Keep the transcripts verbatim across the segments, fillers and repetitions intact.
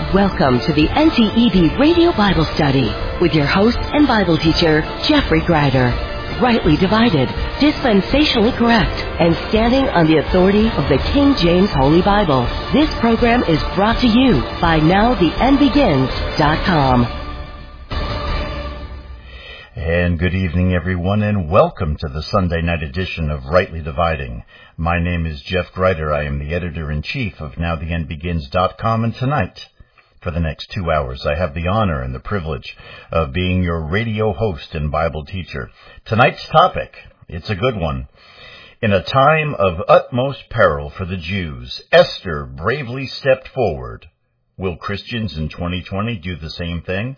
Welcome to the N T E D Radio Bible Study with your host and Bible teacher, Jeffrey Greider. Rightly divided, dispensationally correct, and standing on the authority of the King James Holy Bible. This program is brought to you by Now The End Begins dot com. And good evening, everyone, and welcome to the Sunday night edition of Rightly Dividing. My name is Jeff Greider. I am the editor-in-chief of Now The End Begins dot com, and tonight, for the next two hours, I have the honor and the privilege of being your radio host and Bible teacher. Tonight's topic, it's a good one. In a time of utmost peril for the Jews, Esther bravely stepped forward. Will Christians in twenty twenty do the same thing?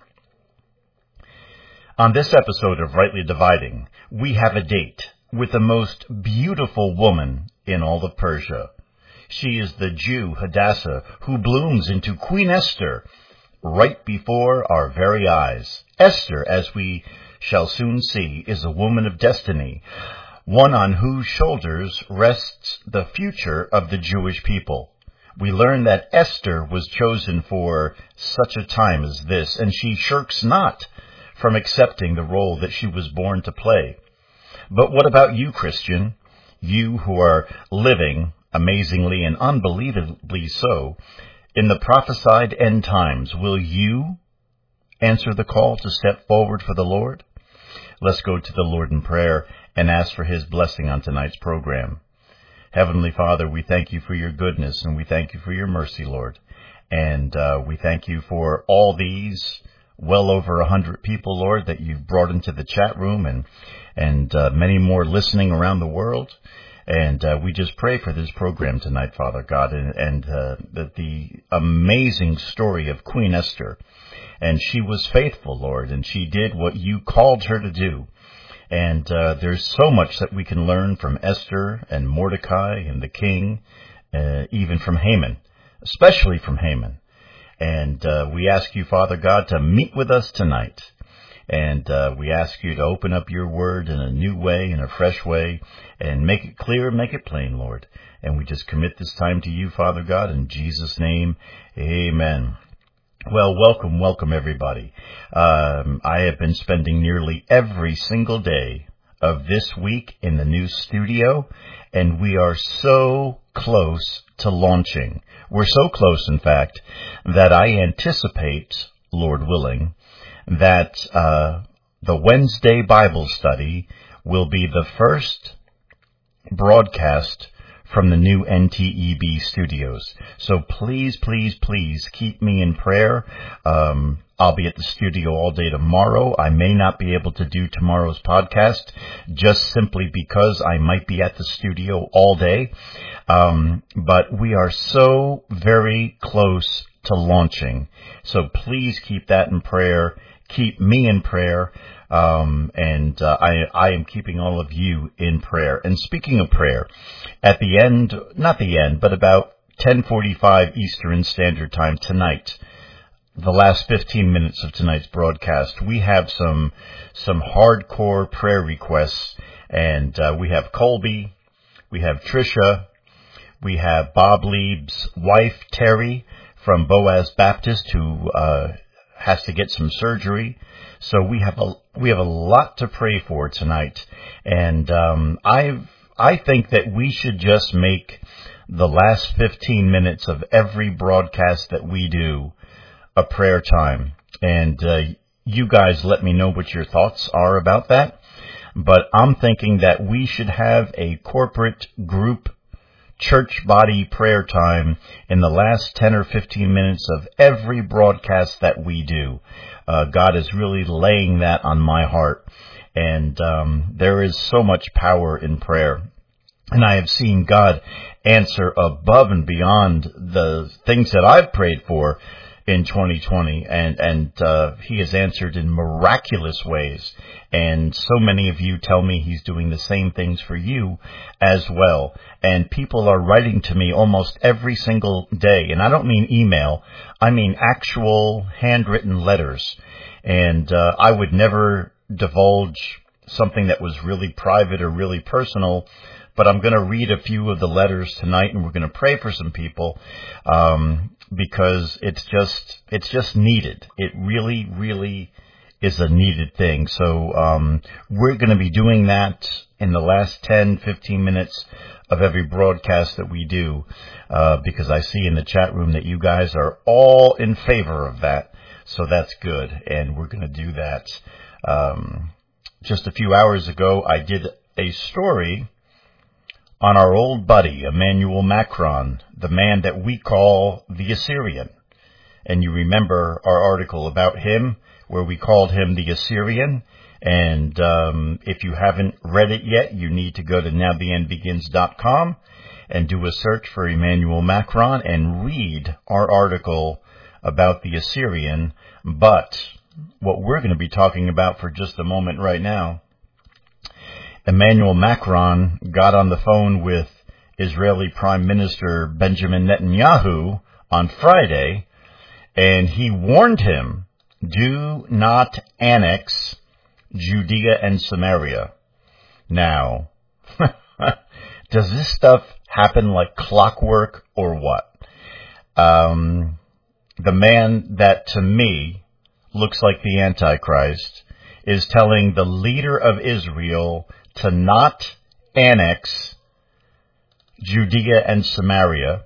On this episode of Rightly Dividing, we have a date with the most beautiful woman in all of Persia. She is the Jew Hadassah, who blooms into Queen Esther right before our very eyes. Esther, as we shall soon see, is a woman of destiny, one on whose shoulders rests the future of the Jewish people. We learn that Esther was chosen for such a time as this, and she shirks not from accepting the role that she was born to play. But what about you, Christian? You who are living, amazingly and unbelievably so, in the prophesied end times, will you answer the call to step forward for the Lord? Let's go to the Lord in prayer and ask for His blessing on tonight's program. Heavenly Father, we thank you for your goodness and we thank you for your mercy, Lord. And uh, we thank you for all these well over a hundred people, Lord, that you've brought into the chat room, and and uh, many more listening around the world. And uh, we just pray for this program tonight, Father God, and, and uh, the, the amazing story of Queen Esther. And she was faithful, Lord, and she did what you called her to do. And uh, there's so much that we can learn from Esther and Mordecai and the king, uh, even from Haman, especially from Haman. And uh, we ask you, Father God, to meet with us tonight. And uh, we ask you to open up your word in a new way, in a fresh way, and make it clear, make it plain, Lord. And we just commit this time to you, Father God, in Jesus' name, amen. Well, welcome, welcome, everybody. Um, I have been spending nearly every single day of this week in the new studio, and we are so close to launching. We're so close, in fact, that I anticipate, Lord willing, that uh the Wednesday Bible study will be the first broadcast from the new N T E B studios. So please, please, please keep me in prayer. Um, I'll be at the studio all day tomorrow. I may not be able to do tomorrow's podcast just simply because I might be at the studio all day. Um, but we are so very close to launching. So please keep that in prayer. Keep me in prayer. Um, and uh, I, I am keeping all of you in prayer. And speaking of prayer, at the end, not the end, but about ten forty-five Eastern Standard Time tonight, the last fifteen minutes of tonight's broadcast, we have some some hardcore prayer requests. And uh, we have Colby, we have Tricia, we have Bob Lieb's wife, Terry, from Boaz Baptist, who uh, has to get some surgery. So we have a we have a lot to pray for tonight, and um, I I think that we should just make the last fifteen minutes of every broadcast that we do a prayer time. And uh, you guys let me know what your thoughts are about that. But I'm thinking that we should have a corporate group church body prayer time in the last ten or fifteen minutes of every broadcast that we do. Uh, God is really laying that on my heart. And um, there is so much power in prayer. And I have seen God answer above and beyond the things that I've prayed for in twenty twenty, and and uh, He has answered in miraculous ways. And so many of you tell me He's doing the same things for you as well. And people are writing to me almost every single day. And I don't mean email. I mean actual handwritten letters. And uh, I would never divulge something that was really private or really personal. But I'm going to read a few of the letters tonight, and we're going to pray for some people. Um, because it's just it's just needed. It really, really is a needed thing. So um, we're going to be doing that in the last ten, fifteen minutes of every broadcast that we do, uh, because I see in the chat room that you guys are all in favor of that. So that's good, and we're going to do that. Um, just a few hours ago, I did a story on our old buddy, Emmanuel Macron, the man that we call the Assyrian. And you remember our article about him, where we called him the Assyrian. And um, if you haven't read it yet, you need to go to now the end begins dot com and do a search for Emmanuel Macron and read our article about the Assyrian. But what we're going to be talking about for just a moment right now, Emmanuel Macron got on the phone with Israeli Prime Minister Benjamin Netanyahu on Friday, and he warned him, do not annex Judea and Samaria. Now, does this stuff happen like clockwork or what? Um, the man that to me looks like the Antichrist is telling the leader of Israel to not annex Judea and Samaria,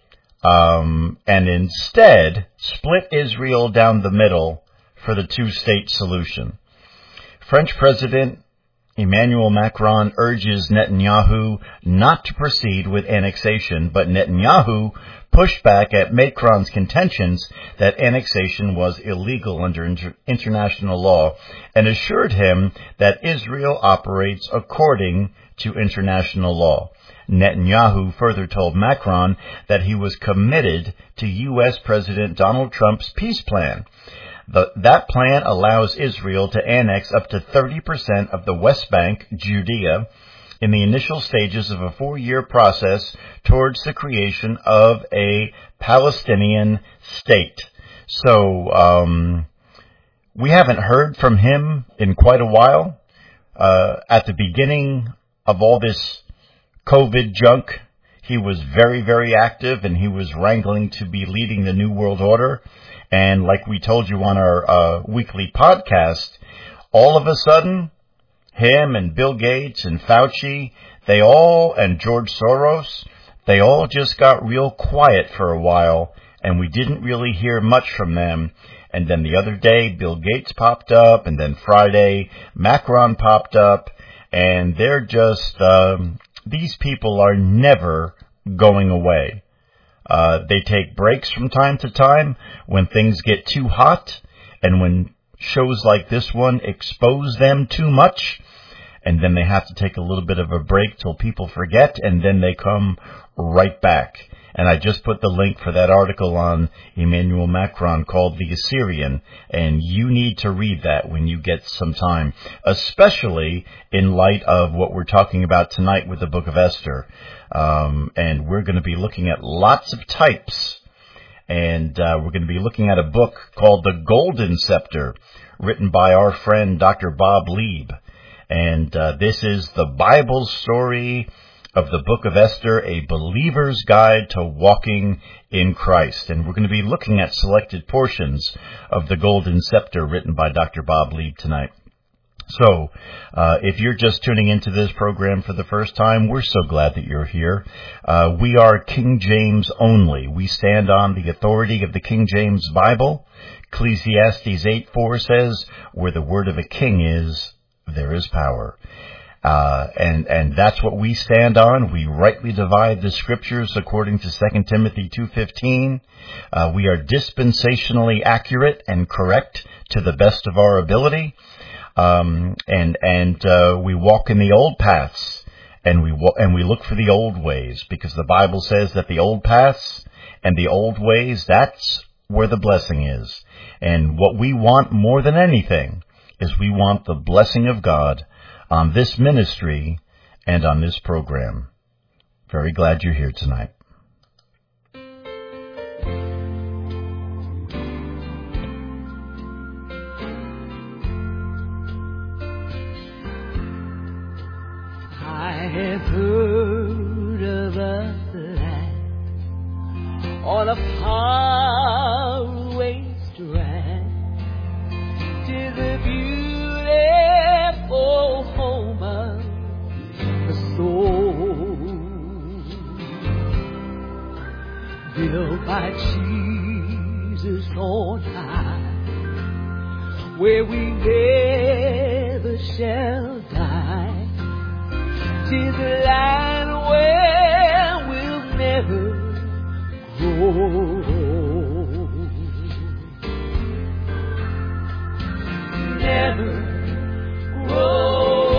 um, and instead split Israel down the middle for the two-state solution. French President Emmanuel Macron urges Netanyahu not to proceed with annexation, but Netanyahu pushed back at Macron's contentions that annexation was illegal under inter- international law and assured him that Israel operates according to international law. Netanyahu further told Macron that he was committed to U S President Donald Trump's peace plan. The, that plan allows Israel to annex up to thirty percent of the West Bank, Judea, in the initial stages of a four-year process towards the creation of a Palestinian state. So um, we haven't heard from him in quite a while. Uh, at the beginning of all this COVID junk, he was very, very active, and he was wrangling to be leading the New World Order. And like we told you on our uh, weekly podcast, all of a sudden, him and Bill Gates and Fauci, they all, and George Soros, they all just got real quiet for a while, and we didn't really hear much from them. And then the other day, Bill Gates popped up, and then Friday, Macron popped up, and they're just, um, these people are never going away. Uh, they take breaks from time to time when things get too hot, and when shows like this one expose them too much, and then they have to take a little bit of a break till people forget, and then they come right back. And I just put the link for that article on Emmanuel Macron called The Assyrian, and you need to read that when you get some time, especially in light of what we're talking about tonight with the Book of Esther. Um, and we're going to be looking at lots of types, and uh, we're going to be looking at a book called The Golden Scepter, written by our friend Doctor Bob Lieb. And uh, this is the Bible story of the Book of Esther, a believer's guide to walking in Christ. And we're going to be looking at selected portions of The Golden Scepter, written by Doctor Bob Lieb tonight. So, uh, if you're just tuning into this program for the first time, we're so glad that you're here. Uh, we are King James only. We stand on the authority of the King James Bible. Ecclesiastes eight four says, where the word of a king is, there is power. Uh, and, and that's what we stand on. We rightly divide the scriptures according to Second Timothy two fifteen. Uh, we are dispensationally accurate and correct to the best of our ability. Um, and, and, uh, we walk in the old paths, and we, wa- and we look for the old ways, because the Bible says that the old paths and the old ways, that's where the blessing is. And what we want more than anything is we want the blessing of God on this ministry and on this program. Very glad you're here tonight. I have heard of a land on a far Jesus on high, where we never shall die. 'Tis a land where we'll never grow. Never grow.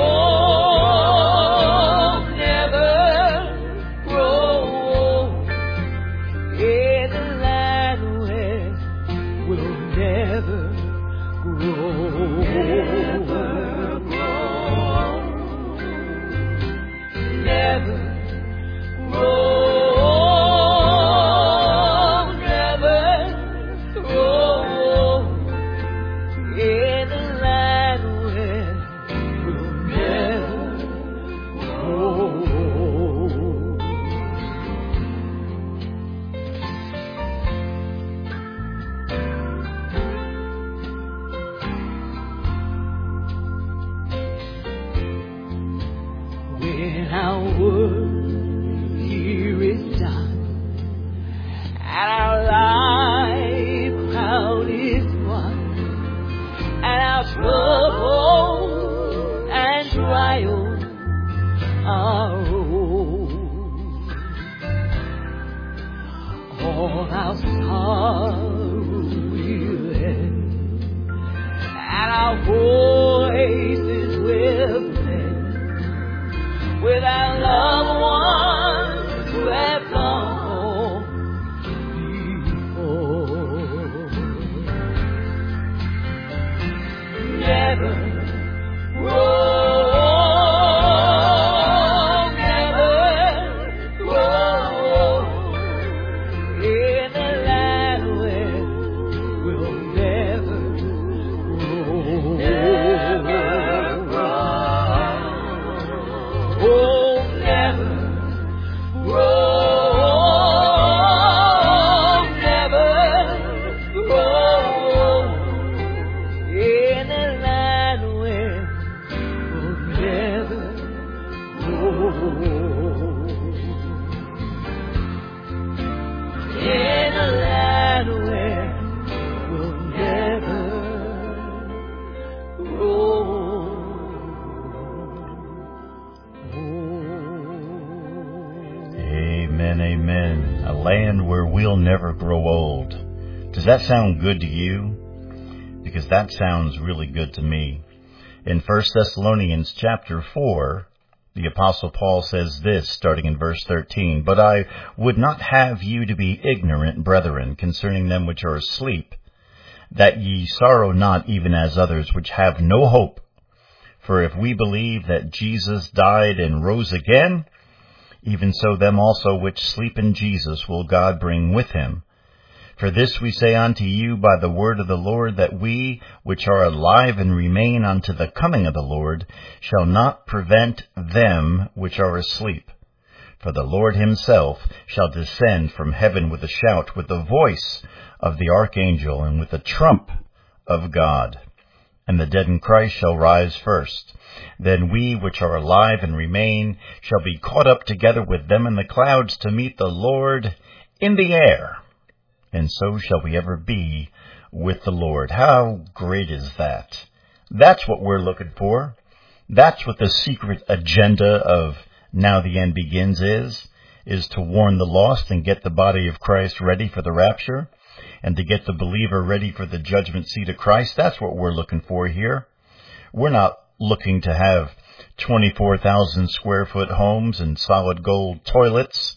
Never grow old. Does that sound good to you? Because that sounds really good to me. In First Thessalonians chapter four, the Apostle Paul says this, starting in verse thirteen, "But I would not have you to be ignorant, brethren, concerning them which are asleep, that ye sorrow not even as others which have no hope. For if we believe that Jesus died and rose again, even so them also which sleep in Jesus will God bring with him. For this we say unto you by the word of the Lord, that we which are alive and remain unto the coming of the Lord shall not prevent them which are asleep. For the Lord himself shall descend from heaven with a shout, with the voice of the archangel, and with the trump of God. And the dead in Christ shall rise first. Then we which are alive and remain shall be caught up together with them in the clouds to meet the Lord in the air. And so shall we ever be with the Lord." How great is that? That's what we're looking for. That's what the secret agenda of Now the End Begins is, is to warn the lost and get the body of Christ ready for the rapture, and to get the believer ready for the judgment seat of Christ. That's what we're looking for here. We're not looking to have twenty-four thousand square foot homes and solid gold toilets,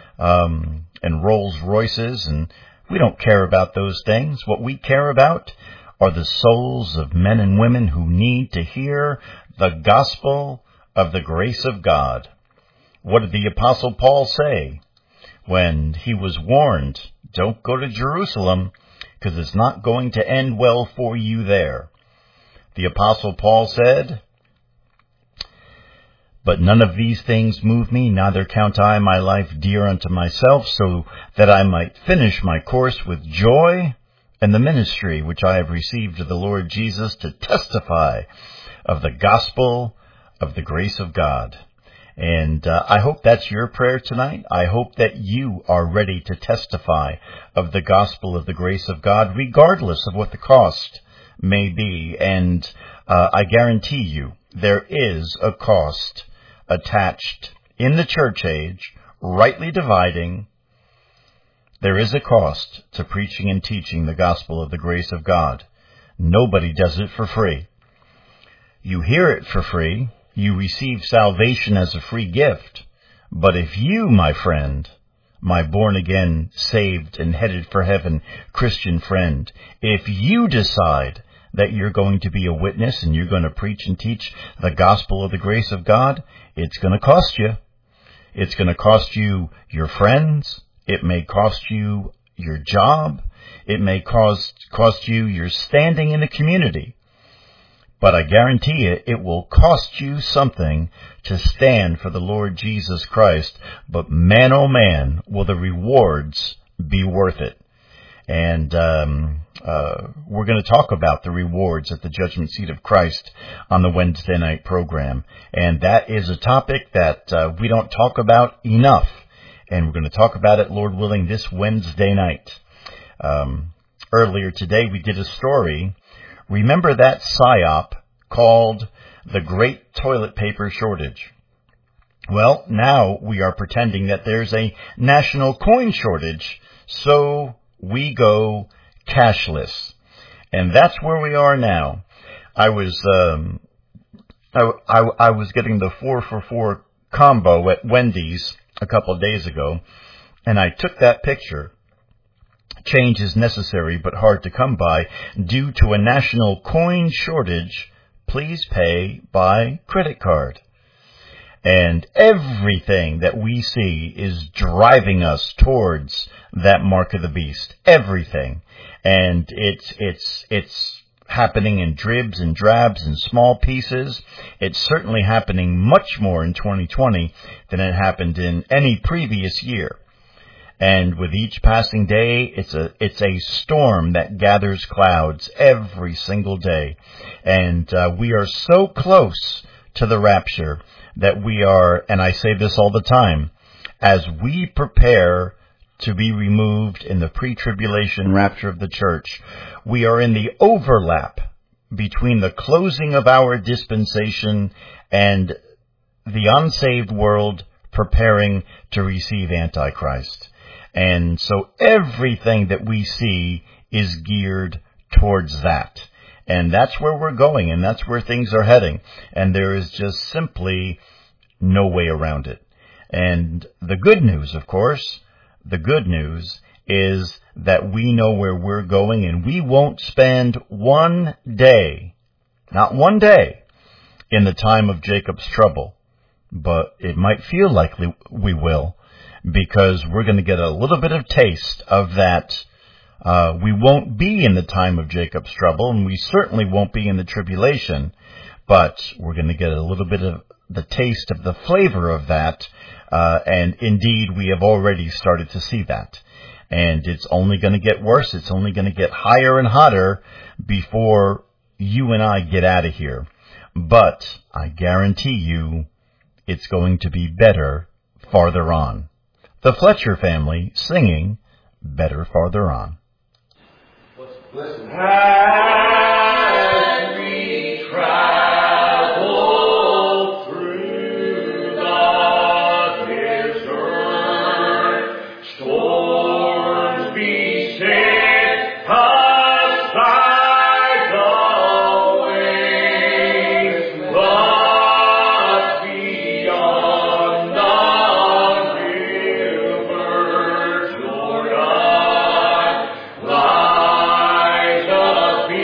um, and Rolls Royces, and we don't care about those things. What we care about are the souls of men and women who need to hear the gospel of the grace of God. What did the Apostle Paul say when he was warned, don't go to Jerusalem, because it's not going to end well for you there? The Apostle Paul said, "But none of these things move me, neither count I my life dear unto myself, so that I might finish my course with joy and the ministry which I have received of the Lord Jesus, to testify of the gospel of the grace of God." And uh, I hope that's your prayer tonight. I hope that you are ready to testify of the gospel of the grace of God, regardless of what the cost may be. And uh, I guarantee you there is a cost attached in the church age, rightly dividing. There is a cost to preaching and teaching the gospel of the grace of God. Nobody does it for free. You hear it for free. You receive salvation as a free gift. But if you, my friend, my born-again, saved, and headed for heaven Christian friend, if you decide that you're going to be a witness and you're going to preach and teach the gospel of the grace of God, it's going to cost you. It's going to cost you your friends. It may cost you your job. It may cost, cost you your standing in the community. But I guarantee you, it will cost you something to stand for the Lord Jesus Christ. But man, oh man, will the rewards be worth it. And um, uh, we're going to talk about the rewards at the Judgment Seat of Christ on the Wednesday night program. And that is a topic that uh, we don't talk about enough. And we're going to talk about it, Lord willing, this Wednesday night. Um, earlier today, we did a story. Remember that psyop called the Great Toilet Paper Shortage? Well, now we are pretending that there's a national coin shortage, so we go cashless. And that's where we are now. I was um, I, I, I was getting the four for four combo at Wendy's a couple of days ago, and I took that picture. Change is necessary but hard to come by. Due to a national coin shortage, please pay by credit card. And everything that we see is driving us towards that mark of the beast. Everything. And it's, it's, it's happening in dribs and drabs and small pieces. It's certainly happening much more in twenty twenty than it happened in any previous year. And with each passing day, it's a it's a storm that gathers clouds every single day. And uh, we are so close to the rapture that we are, and I say this all the time, as we prepare to be removed in the pre-tribulation rapture of the church, we are in the overlap between the closing of our dispensation and the unsaved world preparing to receive Antichrist. And so everything that we see is geared towards that. And that's where we're going, and that's where things are heading. And there is just simply no way around it. And the good news, of course, the good news is that we know where we're going, and we won't spend one day, not one day, in the time of Jacob's trouble. But it might feel like we will, because we're going to get a little bit of taste of that. Uh, we won't be in the time of Jacob's trouble, and we certainly won't be in the tribulation, but we're going to get a little bit of the taste of the flavor of that, uh, and indeed we have already started to see that. And it's only going to get worse. It's only going to get higher and hotter before you and I get out of here. But I guarantee you it's going to be better farther on. The Fletcher family singing Better Farther On. Listen. As we travel through the desert, storms beset aside the way, but beyond the river Jordan lies a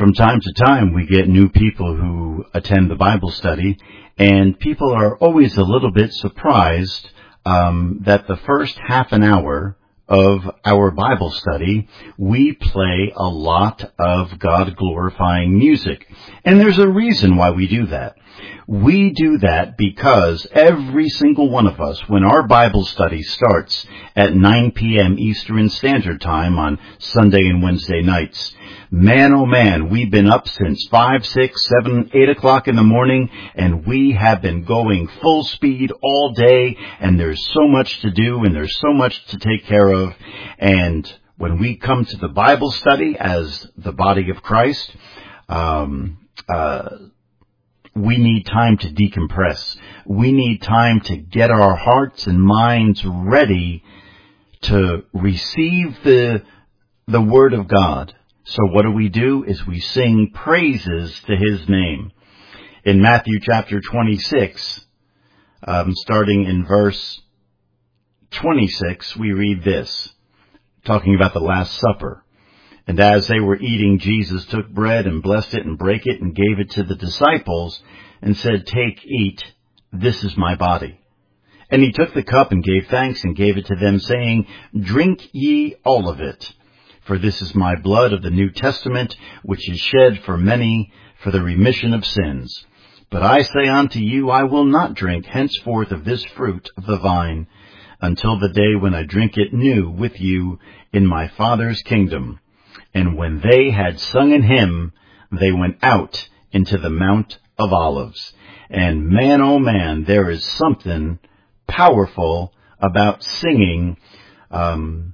From time to time, we get new people who attend the Bible study, and people are always a little bit surprised um, that the first half an hour of our Bible study, we play a lot of God-glorifying music. And there's a reason why we do that. We do that because every single one of us, when our Bible study starts at nine p.m. Eastern Standard Time on Sunday and Wednesday nights, man, oh man, we've been up since five, six, seven, eight o'clock in the morning, and we have been going full speed all day, and there's so much to do, and there's so much to take care of. And when we come to the Bible study as the body of Christ, um, uh, we need time to decompress. We need time to get our hearts and minds ready to receive the the Word of God. So what do we do is we sing praises to His name. In Matthew chapter twenty-six, um, starting in verse twenty-six, we read this, talking about the Last Supper. And as they were eating, Jesus took bread and blessed it and brake it and gave it to the disciples and said, "Take, eat, this is my body." And he took the cup and gave thanks and gave it to them, saying, "Drink ye all of it, for this is my blood of the New Testament, which is shed for many for the remission of sins. But I say unto you, I will not drink henceforth of this fruit of the vine, until the day when I drink it new with you in my Father's kingdom." And when they had sung an hymn, they went out into the Mount of Olives. And man, oh man, there is something powerful about singing um,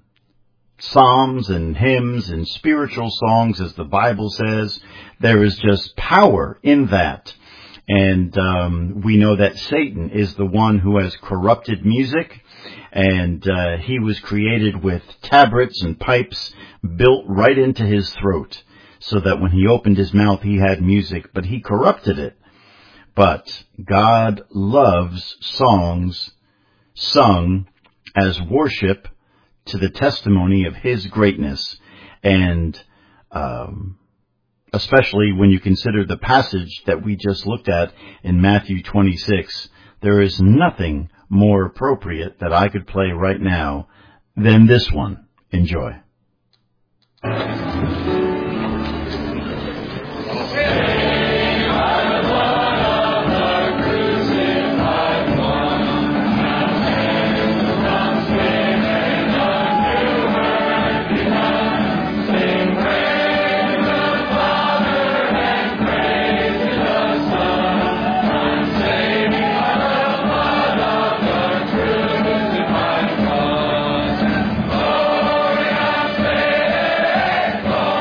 psalms and hymns and spiritual songs, as the Bible says. There is just power in that. And um, we know that Satan is the one who has corrupted music, and uh, he was created with tabrets and pipes built right into his throat, so that when he opened his mouth he had music, but he corrupted it. But God loves songs sung as worship to the testimony of His greatness, and um especially when you consider the passage that we just looked at in Matthew twenty-six, there is nothing more appropriate that I could play right now than this one. Enjoy. Oh,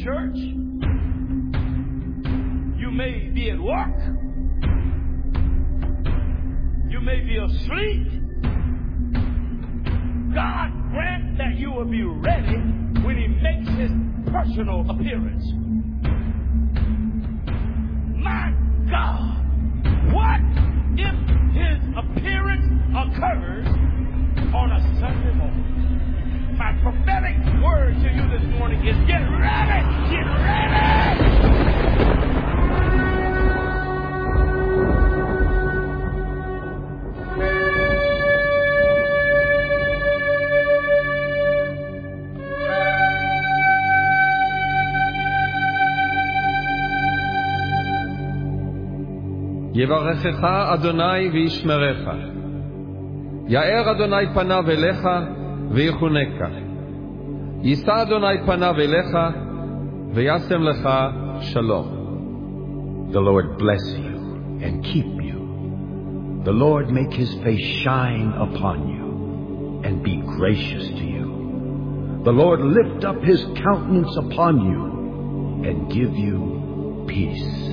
church. You may be at work. You may be asleep. God grant that you will be ready when He makes His personal appearance. My God, what if His appearance occurs on a Sunday morning? My prophetic word to you this morning is get ready! Get ready! יברכך אדוני וישמרך. יאר אדוני פניו אליך ויחונקה. יישא אדוני פניו אליך וישם לך שלום. The Lord bless you and keep you. The Lord make His face shine upon you and be gracious to you. The Lord lift up His countenance upon you and give you peace.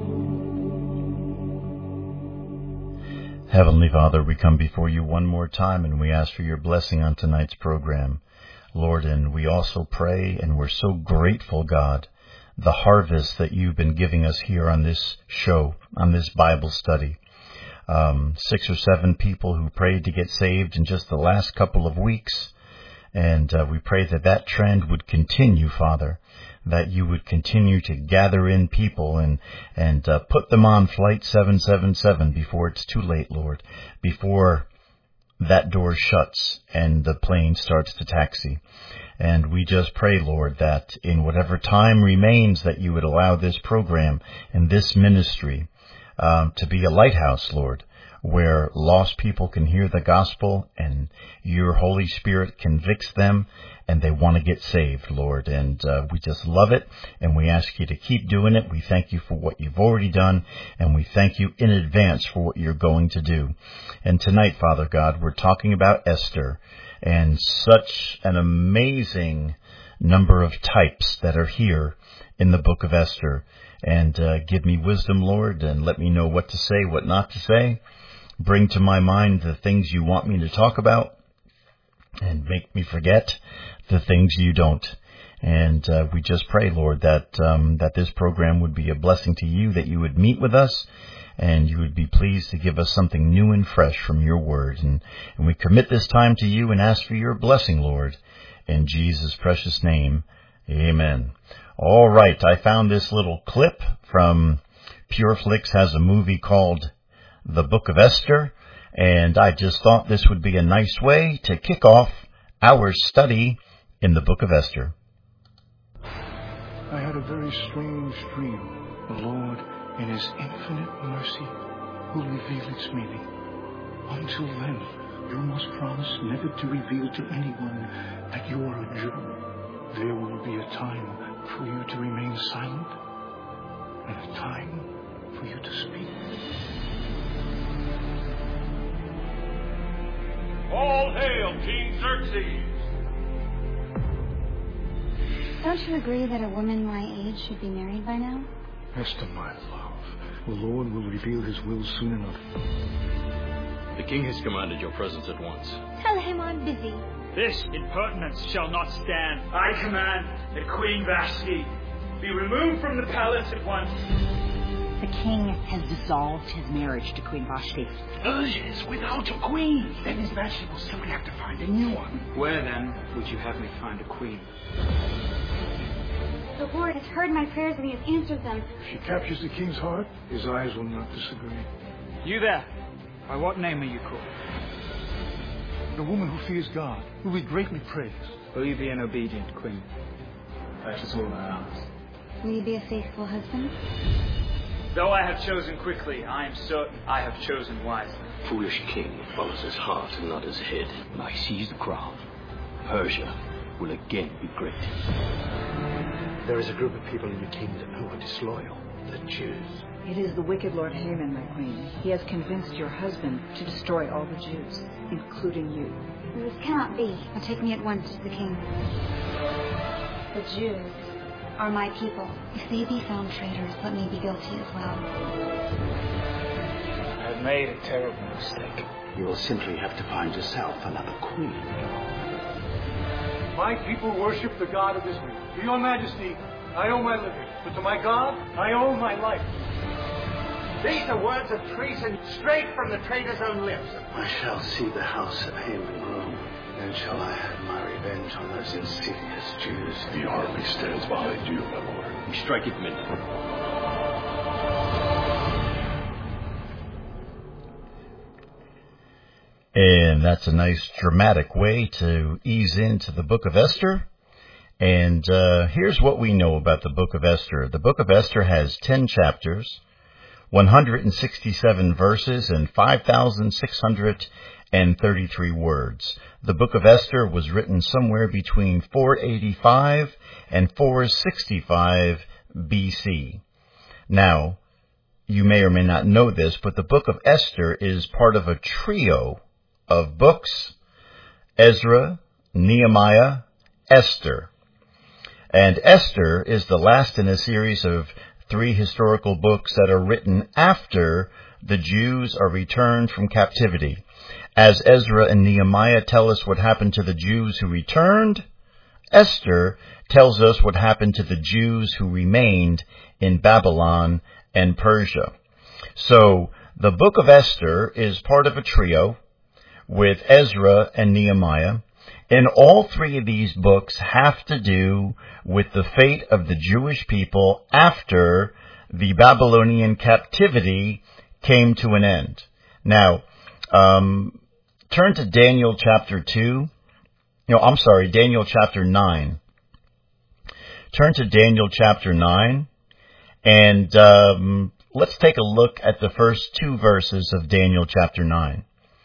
Heavenly Father, we come before you one more time and we ask for your blessing on tonight's program. Lord, and we also pray and we're so grateful, God, the harvest that you've been giving us here on this show, on this Bible study. Um, six or seven people who prayed to get saved in just the last couple of weeks. And uh, we pray that that trend would continue, Father, that you would continue to gather in people and and uh, put them on flight seven seven seven before it's too late, Lord, before that door shuts and the plane starts to taxi. And we just pray, Lord, that in whatever time remains that you would allow this program and this ministry um, to be a lighthouse, Lord, where lost people can hear the gospel and your Holy Spirit convicts them and they want to get saved, Lord. And uh, we just love it, and we ask you to keep doing it. We thank you for what you've already done, and we thank you in advance for what you're going to do. And tonight, Father God, we're talking about Esther and such an amazing number of types that are here in the book of Esther. And uh, give me wisdom, Lord, and let me know what to say, what not to say. Bring to my mind the things you want me to talk about and make me forget the things you don't. And uh, we just pray, Lord, that um, that this program would be a blessing to you, that you would meet with us and you would be pleased to give us something new and fresh from your word. And, and we commit this time to you and ask for your blessing, Lord, in Jesus' precious name. Amen. All right, I found this little clip from PureFlix, has a movie called The Book of Esther, and I just thought this would be a nice way to kick off our study in the Book of Esther. I had a very strange dream. The Lord, in His infinite mercy, will reveal its meaning. Until then, you must promise never to reveal to anyone that you are a Jew. There will be a time for you to remain silent and a time for you to speak. All hail King Xerxes! Don't you agree that a woman my age should be married by now? Esther, my love, the Lord will reveal His will soon enough. The king has commanded your presence at once. Tell him I'm busy. This impertinence shall not stand. I command that Queen Vashti be removed from the palace at once. The king has dissolved his marriage to Queen Vashti. Persia is without a queen. Then His Majesty will simply have to find a new one. Where then would you have me find a queen? The Lord has heard my prayers and He has answered them. If she captures the king's heart, His eyes will not disagree. You there, by what name are you called? The woman who fears God will be greatly praised. Will you be an obedient queen? That is all I ask. Will you be a faithful husband? Though I have chosen quickly, I am certain I have chosen wisely. Foolish king follows his heart and not his head. When I seize the crown, Persia will again be great. There is a group of people in your kingdom who are disloyal, the Jews. It is the wicked Lord Haman, my queen. He has convinced your husband to destroy all the Jews, including you. This cannot be. Now take me at once to the king. The Jews are my people. If they be found traitors, let me be guilty as well. I've made a terrible mistake. You will simply have to find yourself another queen. My people worship the God of Israel. To your majesty, I owe my living. But to my God, I owe my life. These are words of treason straight from the traitor's own lips. I shall see the house of Haman grow. Then shall I have my revenge on those insidious Jews. The army stands behind you, my lord. We strike at midnight. And that's a nice dramatic way to ease into the book of Esther. And uh, here's what we know about the book of Esther. The book of Esther has ten chapters, one hundred sixty-seven verses, and five thousand six hundred thirty-three words. The book of Esther was written somewhere between four eighty-five and four sixty-five B C. Now, you may or may not know this, but the book of Esther is part of a trio of books: Ezra, Nehemiah, Esther. And Esther is the last in a series of three historical books that are written after the Jews are returned from captivity. As Ezra and Nehemiah tell us what happened to the Jews who returned, Esther tells us what happened to the Jews who remained in Babylon and Persia. So the book of Esther is part of a trio with Ezra and Nehemiah. And all three of these books have to do with the fate of the Jewish people after the Babylonian captivity came to an end. Now, um, turn to Daniel chapter two. No, I'm sorry, Daniel chapter nine. Turn to Daniel chapter nine, and um, let's take a look at the first two verses of Daniel chapter nine.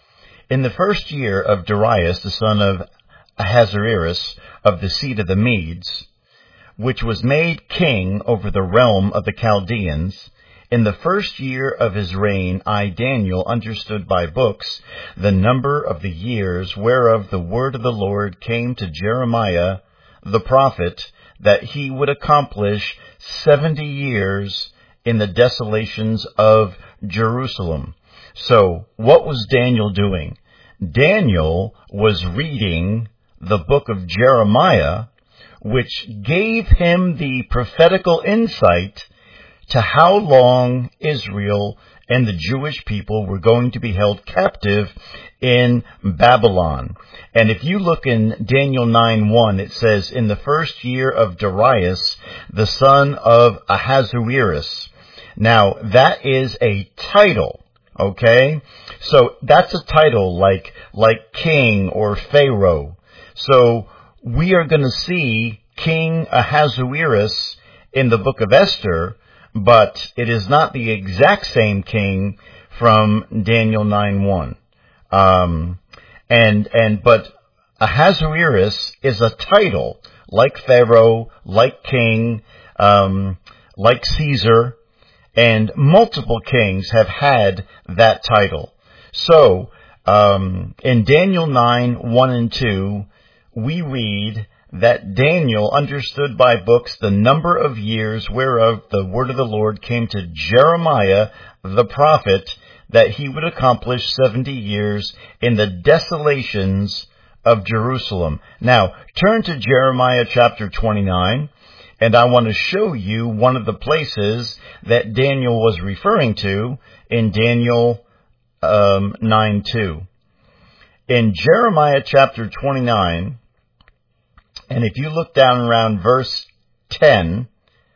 In the first year of Darius, the son of Ahasuerus, of the seed of the Medes, which was made king over the realm of the Chaldeans, in the first year of his reign, I, Daniel, understood by books the number of the years whereof the word of the Lord came to Jeremiah the prophet, that he would accomplish seventy years in the desolations of Jerusalem. So, what was Daniel doing? Daniel was reading the book of Jeremiah, which gave him the prophetical insight to how long Israel and the Jewish people were going to be held captive in Babylon. And if you look in Daniel nine one, it says, in the first year of Darius, the son of Ahasuerus. Now, that is a title. Okay? So that's a title like, like king or pharaoh. So we are going to see King Ahasuerus in the book of Esther, but it is not the exact same king from Daniel nine one. Um, and, and, but Ahasuerus is a title like Pharaoh, like king, um, like Caesar. And multiple kings have had that title. So, um, in Daniel nine, one and two, we read that Daniel understood by books the number of years whereof the word of the Lord came to Jeremiah the prophet, that he would accomplish seventy years in the desolations of Jerusalem. Now, turn to Jeremiah chapter twenty-nine. And I want to show you one of the places that Daniel was referring to in Daniel um, nine two. In Jeremiah chapter twenty-nine, and if you look down around verse ten,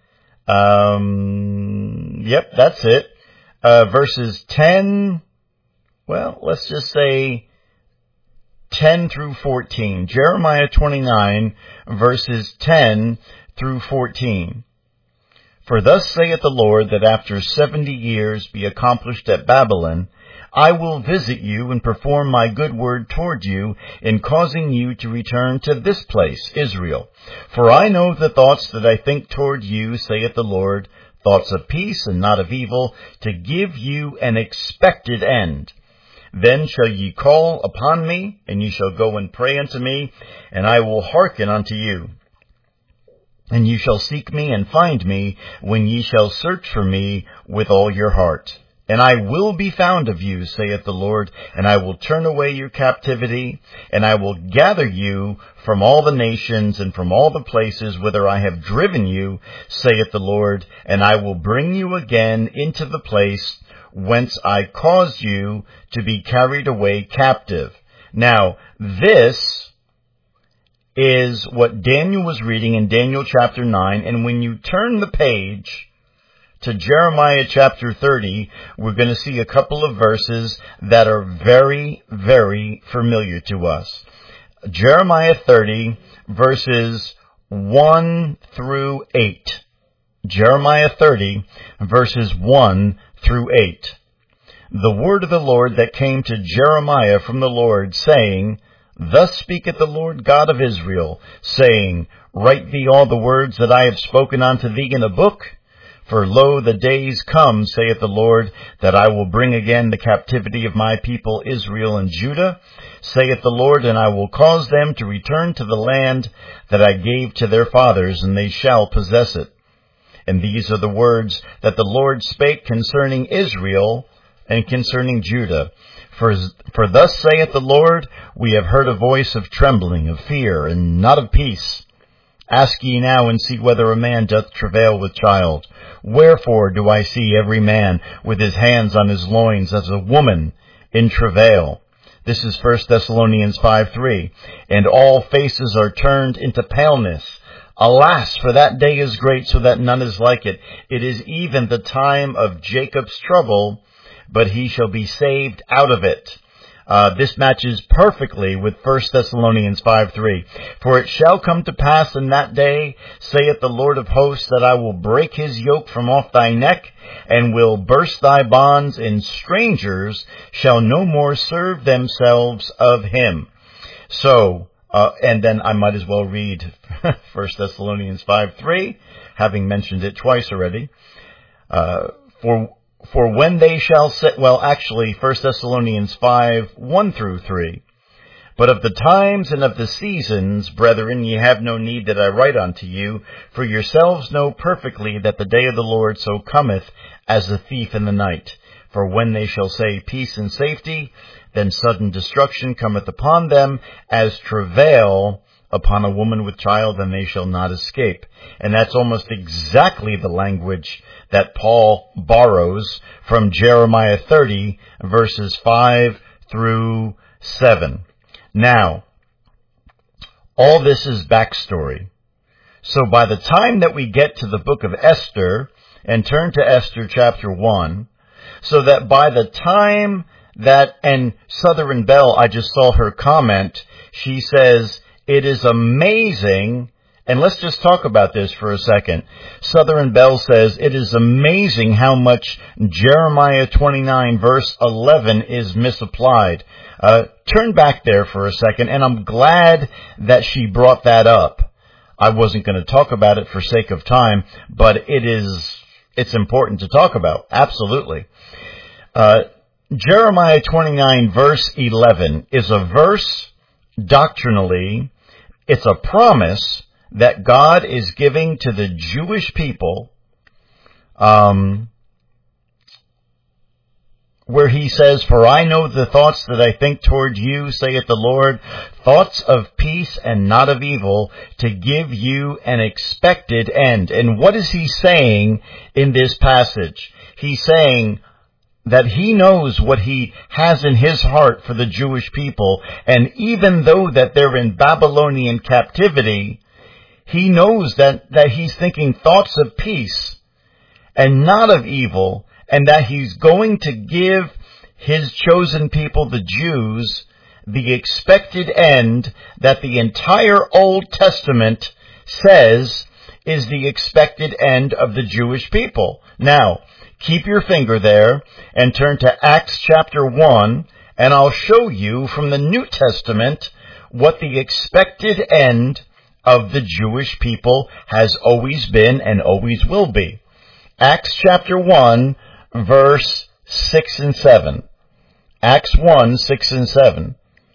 um, yep, that's it. Uh, verses ten, well, let's just say ten through fourteen. Jeremiah twenty-nine, verses ten through fourteen. For thus saith the Lord, that after seventy years be accomplished at Babylon, I will visit you and perform my good word toward you in causing you to return to this place, Israel. For I know the thoughts that I think toward you, saith the Lord, thoughts of peace and not of evil, to give you an expected end. Then shall ye call upon me, and ye shall go and pray unto me, and I will hearken unto you. And ye shall seek me and find me when ye shall search for me with all your heart. And I will be found of you, saith the Lord, and I will turn away your captivity, and I will gather you from all the nations and from all the places whither I have driven you, saith the Lord, and I will bring you again into the place whence I caused you to be carried away captive. Now, this is what Daniel was reading in Daniel chapter nine, and when you turn the page to Jeremiah chapter thirty, we're going to see a couple of verses that are very, very familiar to us. Jeremiah thirty, verses one through eight. Jeremiah thirty, verses one through eight. The word of the Lord that came to Jeremiah from the Lord, saying, Thus speaketh the Lord God of Israel, saying, Write thee all the words that I have spoken unto thee in a book. For lo, the days come, saith the Lord, that I will bring again the captivity of my people Israel and Judah, saith the Lord, and I will cause them to return to the land that I gave to their fathers, and they shall possess it. And these are the words that the Lord spake concerning Israel and concerning Judah. For, for thus saith the Lord, we have heard a voice of trembling, of fear, and not of peace. Ask ye now and see whether a man doth travail with child. Wherefore do I see every man with his hands on his loins as a woman in travail? This is First Thessalonians five three. And all faces are turned into paleness. Alas, for that day is great, so that none is like it. It is even the time of Jacob's trouble, but he shall be saved out of it. Uh, this matches perfectly with First Thessalonians five three. For it shall come to pass in that day, saith the Lord of hosts, that I will break his yoke from off thy neck, and will burst thy bonds, and strangers shall no more serve themselves of him. So, uh, and then I might as well read First Thessalonians five three, having mentioned it twice already. Uh, for For when they shall sit, well, actually, First Thessalonians five, one through three. But of the times and of the seasons, brethren, ye have no need that I write unto you, for yourselves know perfectly that the day of the Lord so cometh as a thief in the night. For when they shall say peace and safety, then sudden destruction cometh upon them, as travail upon a woman with child, and they shall not escape. And that's almost exactly the language that Paul borrows from Jeremiah thirty, verses five through seven. Now, all this is backstory. So by the time that we get to the book of Esther, and turn to Esther chapter one, so that by the time that, and Southern Belle, I just saw her comment, she says, it is amazing, and let's just talk about this for a second. Southern Belle says, it is amazing how much Jeremiah twenty-nine verse eleven is misapplied. Uh, turn back there for a second, and I'm glad that she brought that up. I wasn't going to talk about it for sake of time, but it is, it's important to talk about. Absolutely. Uh, Jeremiah twenty-nine verse eleven is a verse doctrinally. It's a promise that God is giving to the Jewish people, um, where he says, For I know the thoughts that I think toward you, saith the Lord, thoughts of peace and not of evil, to give you an expected end. And what is he saying in this passage? He's saying that he knows what he has in his heart for the Jewish people. And even though that they're in Babylonian captivity, he knows that, that he's thinking thoughts of peace and not of evil, and that he's going to give his chosen people, the Jews, the expected end that the entire Old Testament says is the expected end of the Jewish people. Now, keep your finger there and turn to Acts chapter one, and I'll show you from the New Testament what the expected end of the Jewish people has always been and always will be. Acts chapter one, verse six and seven. Acts one, six and seven.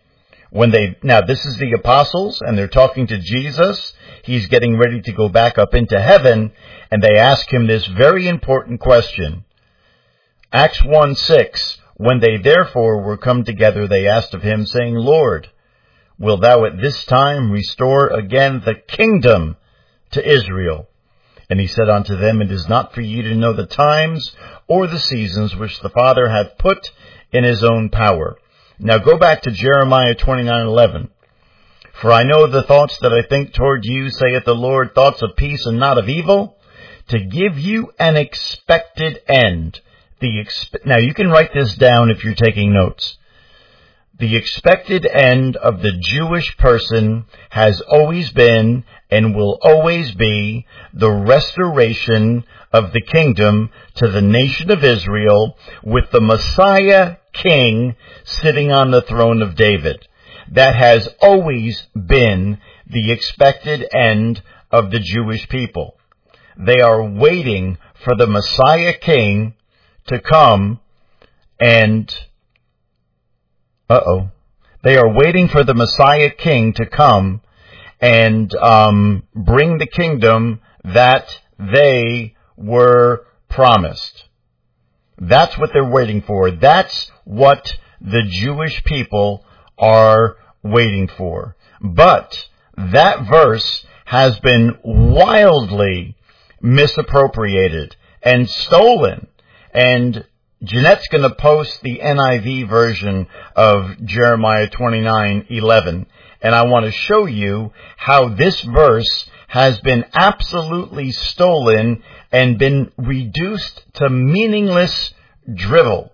When they, now this is the apostles, and they're talking to Jesus. He's getting ready to go back up into heaven, and they ask him this very important question. Acts one six, when they therefore were come together, they asked of him, saying, Lord, wilt thou at this time restore again the kingdom to Israel? And he said unto them, it is not for you to know the times or the seasons which the Father hath put in his own power. Now go back to Jeremiah twenty-nine eleven. For I know the thoughts that I think toward you, saith the Lord, thoughts of peace and not of evil, to give you an expected end. The expe- now you can write this down if you're taking notes. The expected end of the Jewish person has always been and will always be the restoration of the kingdom to the nation of Israel with the Messiah King sitting on the throne of David. That has always been the expected end of the Jewish people. They are waiting for the Messiah King to come and, uh-oh, they are waiting for the Messiah King to come and um, bring the kingdom that they were promised. That's what they're waiting for. That's what the Jewish people are waiting for. But that verse has been wildly misappropriated and stolen. And Jeanette's going to post the N I V version of Jeremiah twenty-nine eleven. And I want to show you how this verse has been absolutely stolen and been reduced to meaningless drivel.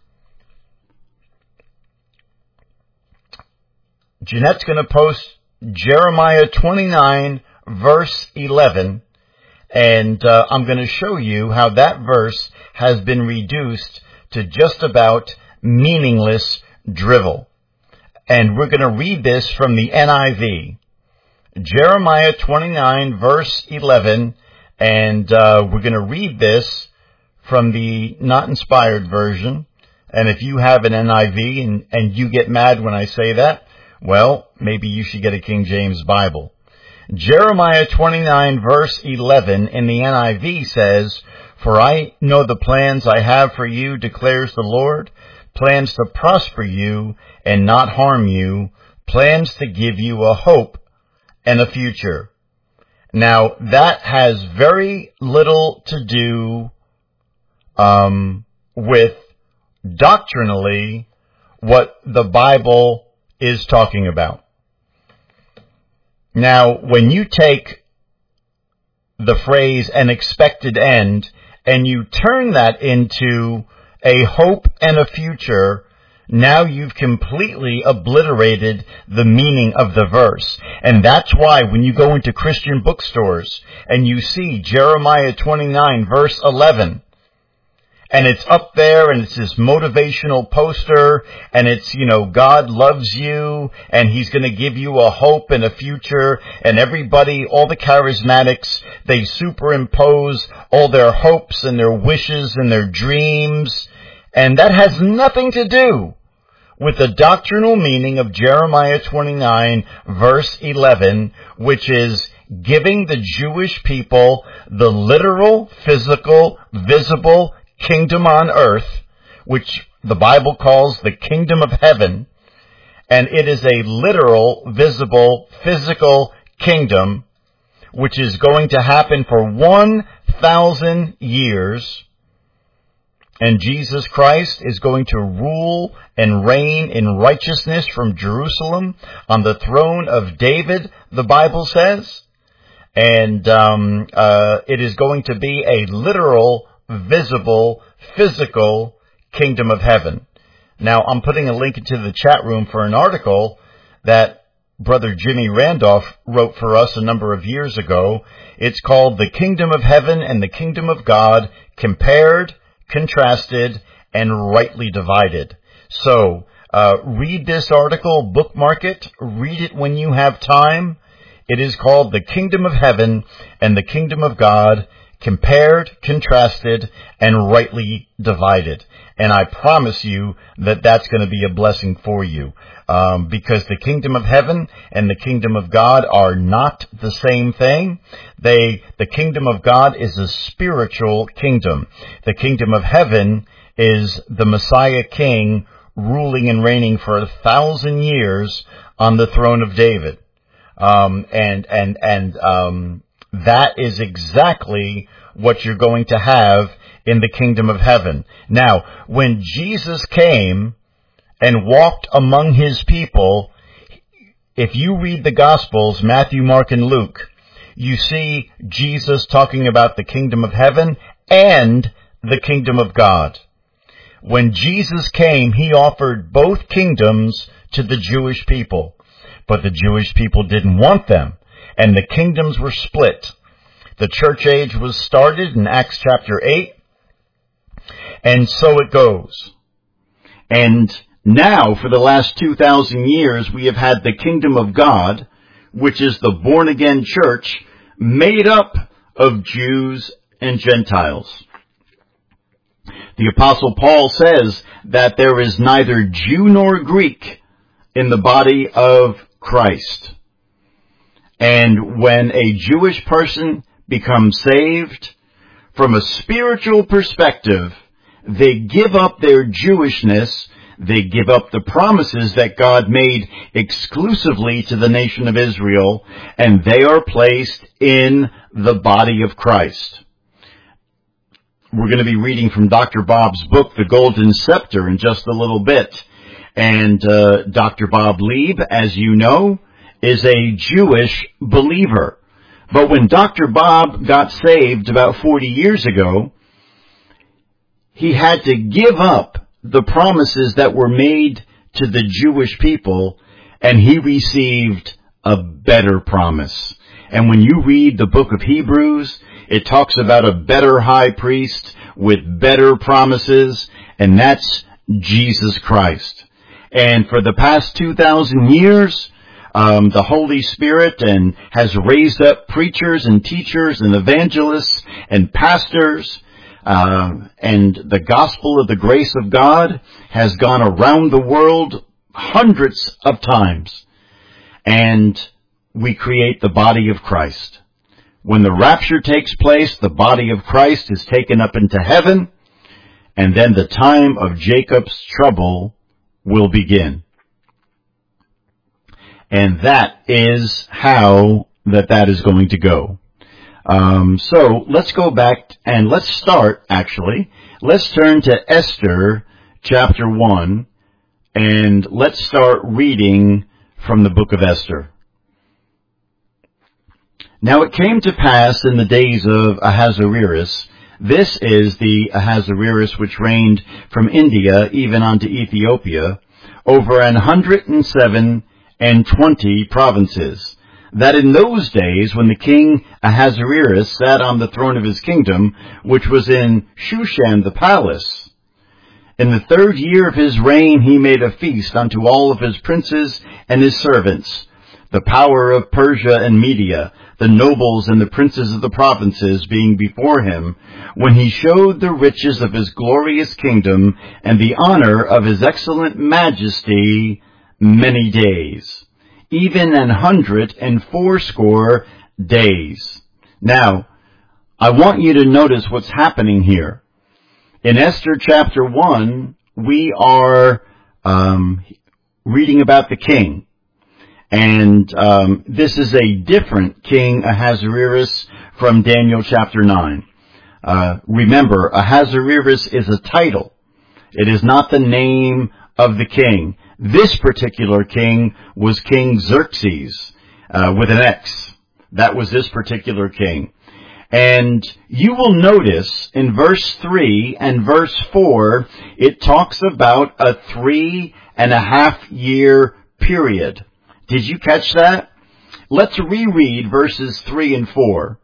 Jeanette's going to post Jeremiah twenty-nine verse eleven, and uh, I'm going to show you how that verse has been reduced to just about meaningless drivel. And we're going to read this from the N I V. Jeremiah twenty-nine verse eleven, and uh, we're going to read this from the not inspired version. And if you have an N I V and, and you get mad when I say that, well, maybe you should get a King James Bible. Jeremiah twenty-nine verse eleven in the N I V says, For I know the plans I have for you, declares the Lord, plans to prosper you and not harm you, plans to give you a hope and a future. Now, that has very little to do um, with doctrinally what the Bible is talking about. Now, when you take the phrase an expected end and you turn that into a hope and a future, now you've completely obliterated the meaning of the verse. And that's why when you go into Christian bookstores and you see Jeremiah twenty-nine verse eleven, and it's up there, and it's this motivational poster, and it's, you know, God loves you, and He's going to give you a hope and a future, and everybody, all the charismatics, they superimpose all their hopes and their wishes and their dreams, and that has nothing to do with the doctrinal meaning of Jeremiah twenty-nine, verse eleven, which is giving the Jewish people the literal, physical, visible kingdom on earth, which the Bible calls the kingdom of heaven, and it is a literal, visible, physical kingdom which is going to happen for one thousand years, and Jesus Christ is going to rule and reign in righteousness from Jerusalem on the throne of David, the Bible says, and um, uh, it is going to be a literal, visible, physical kingdom of heaven. Now, I'm putting a link into the chat room for an article that Brother Jimmy Randolph wrote for us a number of years ago. It's called The Kingdom of Heaven and the Kingdom of God, Compared, Contrasted, and Rightly Divided. So, uh, read this article, bookmark it, read it when you have time. It is called The Kingdom of Heaven and the Kingdom of God, compared, contrasted, and rightly divided. And I promise you that that's going to be a blessing for you, um, because the kingdom of heaven and the kingdom of God are not the same thing. They, the kingdom of God is a spiritual kingdom. The kingdom of heaven is the Messiah King ruling and reigning for a thousand years on the throne of David. Um, and, and, and, um, that is exactly what you're going to have in the kingdom of heaven. Now, when Jesus came and walked among his people, if you read the Gospels, Matthew, Mark, and Luke, you see Jesus talking about the kingdom of heaven and the kingdom of God. When Jesus came, he offered both kingdoms to the Jewish people, but the Jewish people didn't want them, and the kingdoms were split. The church age was started in Acts chapter eight, and so it goes. And now, for the last two thousand years, we have had the kingdom of God, which is the born-again church, made up of Jews and Gentiles. The Apostle Paul says that there is neither Jew nor Greek in the body of Christ. And when a Jewish person becomes saved, from a spiritual perspective, they give up their Jewishness, they give up the promises that God made exclusively to the nation of Israel, and they are placed in the body of Christ. We're going to be reading from Doctor Bob's book, The Golden Scepter, in just a little bit. And uh, Doctor Bob Lieb, as you know, is a Jewish believer. But when Doctor Bob got saved about forty years ago, he had to give up the promises that were made to the Jewish people, and he received a better promise. And when you read the book of Hebrews, it talks about a better high priest with better promises, and that's Jesus Christ. And for the past two thousand years, um, the Holy Spirit and has raised up preachers and teachers and evangelists and pastors, uh, and the gospel of the grace of God has gone around the world hundreds of times. And we create the body of Christ. When the rapture takes place, the body of Christ is taken up into heaven, and then the time of Jacob's trouble will begin. And that is how that that is going to go. Um, so let's go back and let's start, actually. Let's turn to Esther chapter one, and let's start reading from the book of Esther. Now it came to pass in the days of Ahasuerus, this is the Ahasuerus which reigned from India even unto Ethiopia, over an hundred and seven and twenty provinces, that in those days when the king Ahasuerus sat on the throne of his kingdom, which was in Shushan the palace, in the third year of his reign he made a feast unto all of his princes and his servants, the power of Persia and Media, the nobles and the princes of the provinces being before him, when he showed the riches of his glorious kingdom and the honor of his excellent majesty many days, even an hundred and fourscore days. Now, I want you to notice what's happening here. In Esther chapter one, we are um, reading about the king. And um, this is a different King Ahasuerus from Daniel chapter nine. Uh, remember, Ahasuerus is a title. It is not the name of the king. This particular king was King Xerxes, uh, with an X. That was this particular king. And you will notice in verse three and verse four, it talks about a three and a half year period. Did you catch that? Let's reread verses three and four.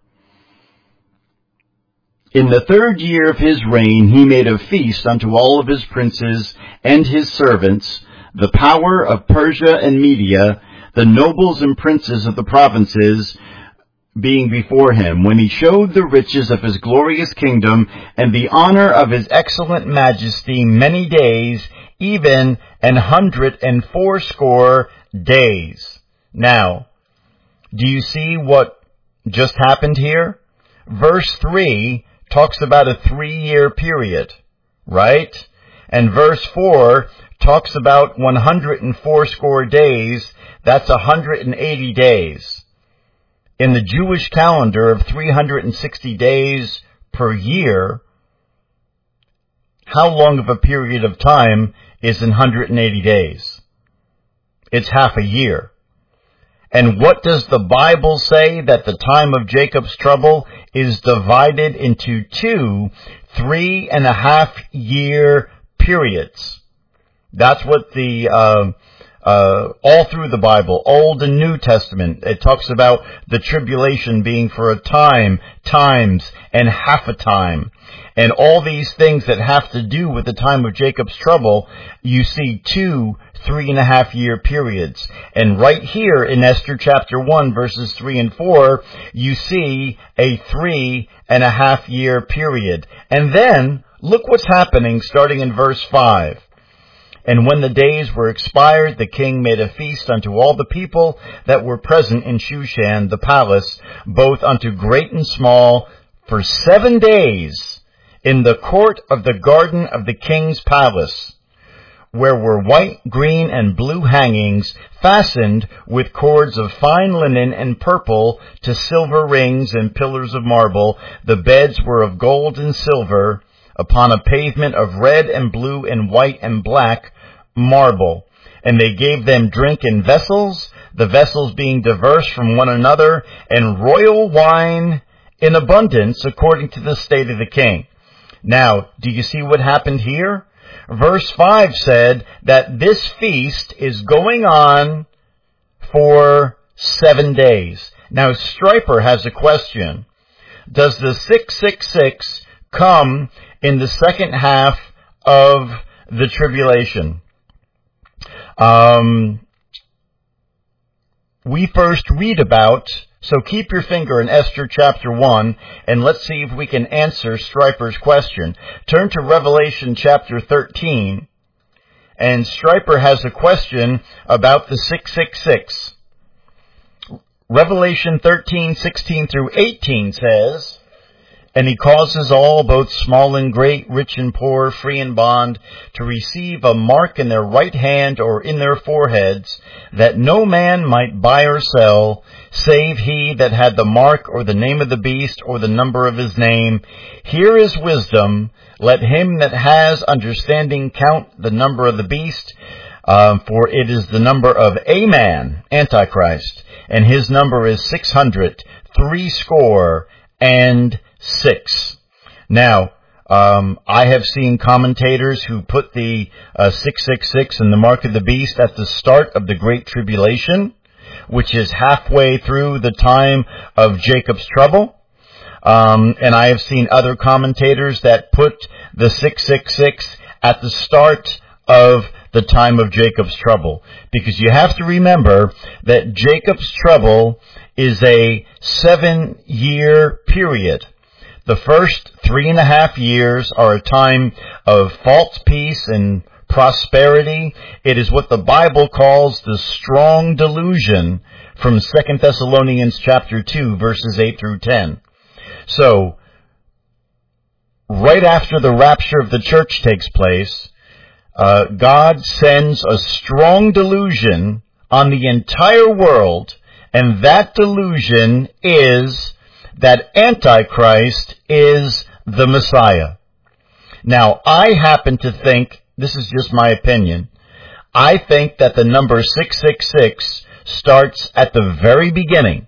In the third year of his reign, he made a feast unto all of his princes and his servants, the power of Persia and Media, the nobles and princes of the provinces, being before him, when he showed the riches of his glorious kingdom and the honor of his excellent majesty many days, even an hundred and fourscore days. Now, do you see what just happened here? Verse three talks about a three-year period, right? And verse four talks about one hundred and fourscore days. That's one hundred and eighty days. In the Jewish calendar of three hundred sixty days per year, how long of a period of time is one hundred eighty days? It's half a year. And what does the Bible say? That the time of Jacob's trouble is divided into two three and a half year periods. That's what the, uh, uh, all through the Bible, Old and New Testament, it talks about the tribulation being for a time, times, and half a time. And all these things that have to do with the time of Jacob's trouble, you see two three and a half year periods. And right here in Esther chapter one, verses three and four, you see a three and a half year period. And then, look what's happening starting in verse five. And when the days were expired, the king made a feast unto all the people that were present in Shushan, the palace, both unto great and small, for seven days in the court of the garden of the king's palace, where were white, green, and blue hangings fastened with cords of fine linen and purple to silver rings and pillars of marble. The beds were of gold and silver upon a pavement of red and blue and white and black marble. And they gave them drink in vessels, the vessels being diverse from one another, and royal wine in abundance according to the state of the king. Now, do you see what happened here? Verse five said that this feast is going on for seven days. Now, Stryper has a question. Does the six six six come in the second half of the tribulation? Um, we first read about, so keep your finger in Esther chapter one, and let's see if we can answer Stryper's question. Turn to Revelation chapter thirteen, and Stryper has a question about the six six six. Revelation thirteen, sixteen through eighteen says, and he causes all, both small and great, rich and poor, free and bond, to receive a mark in their right hand or in their foreheads, that no man might buy or sell, save he that had the mark or the name of the beast or the number of his name. Here is wisdom. Let him that has understanding count the number of the beast, um, for it is the number of a man, Antichrist, and his number is six hundred, threescore and six. Now, um, I have seen commentators who put the uh, six six six and the mark of the beast at the start of the Great Tribulation, which is halfway through the time of Jacob's trouble. Um, and I have seen other commentators that put the six six six at the start of the time of Jacob's trouble. Because you have to remember that Jacob's trouble is a seven-year period. The first three and a half years are a time of false peace and prosperity. It is what the Bible calls the strong delusion from Second Thessalonians chapter two, verses eight through ten. So, right after the rapture of the church takes place, uh, God sends a strong delusion on the entire world, and that delusion is that Antichrist is the Messiah. Now, I happen to think, this is just my opinion, I think that the number six six six starts at the very beginning,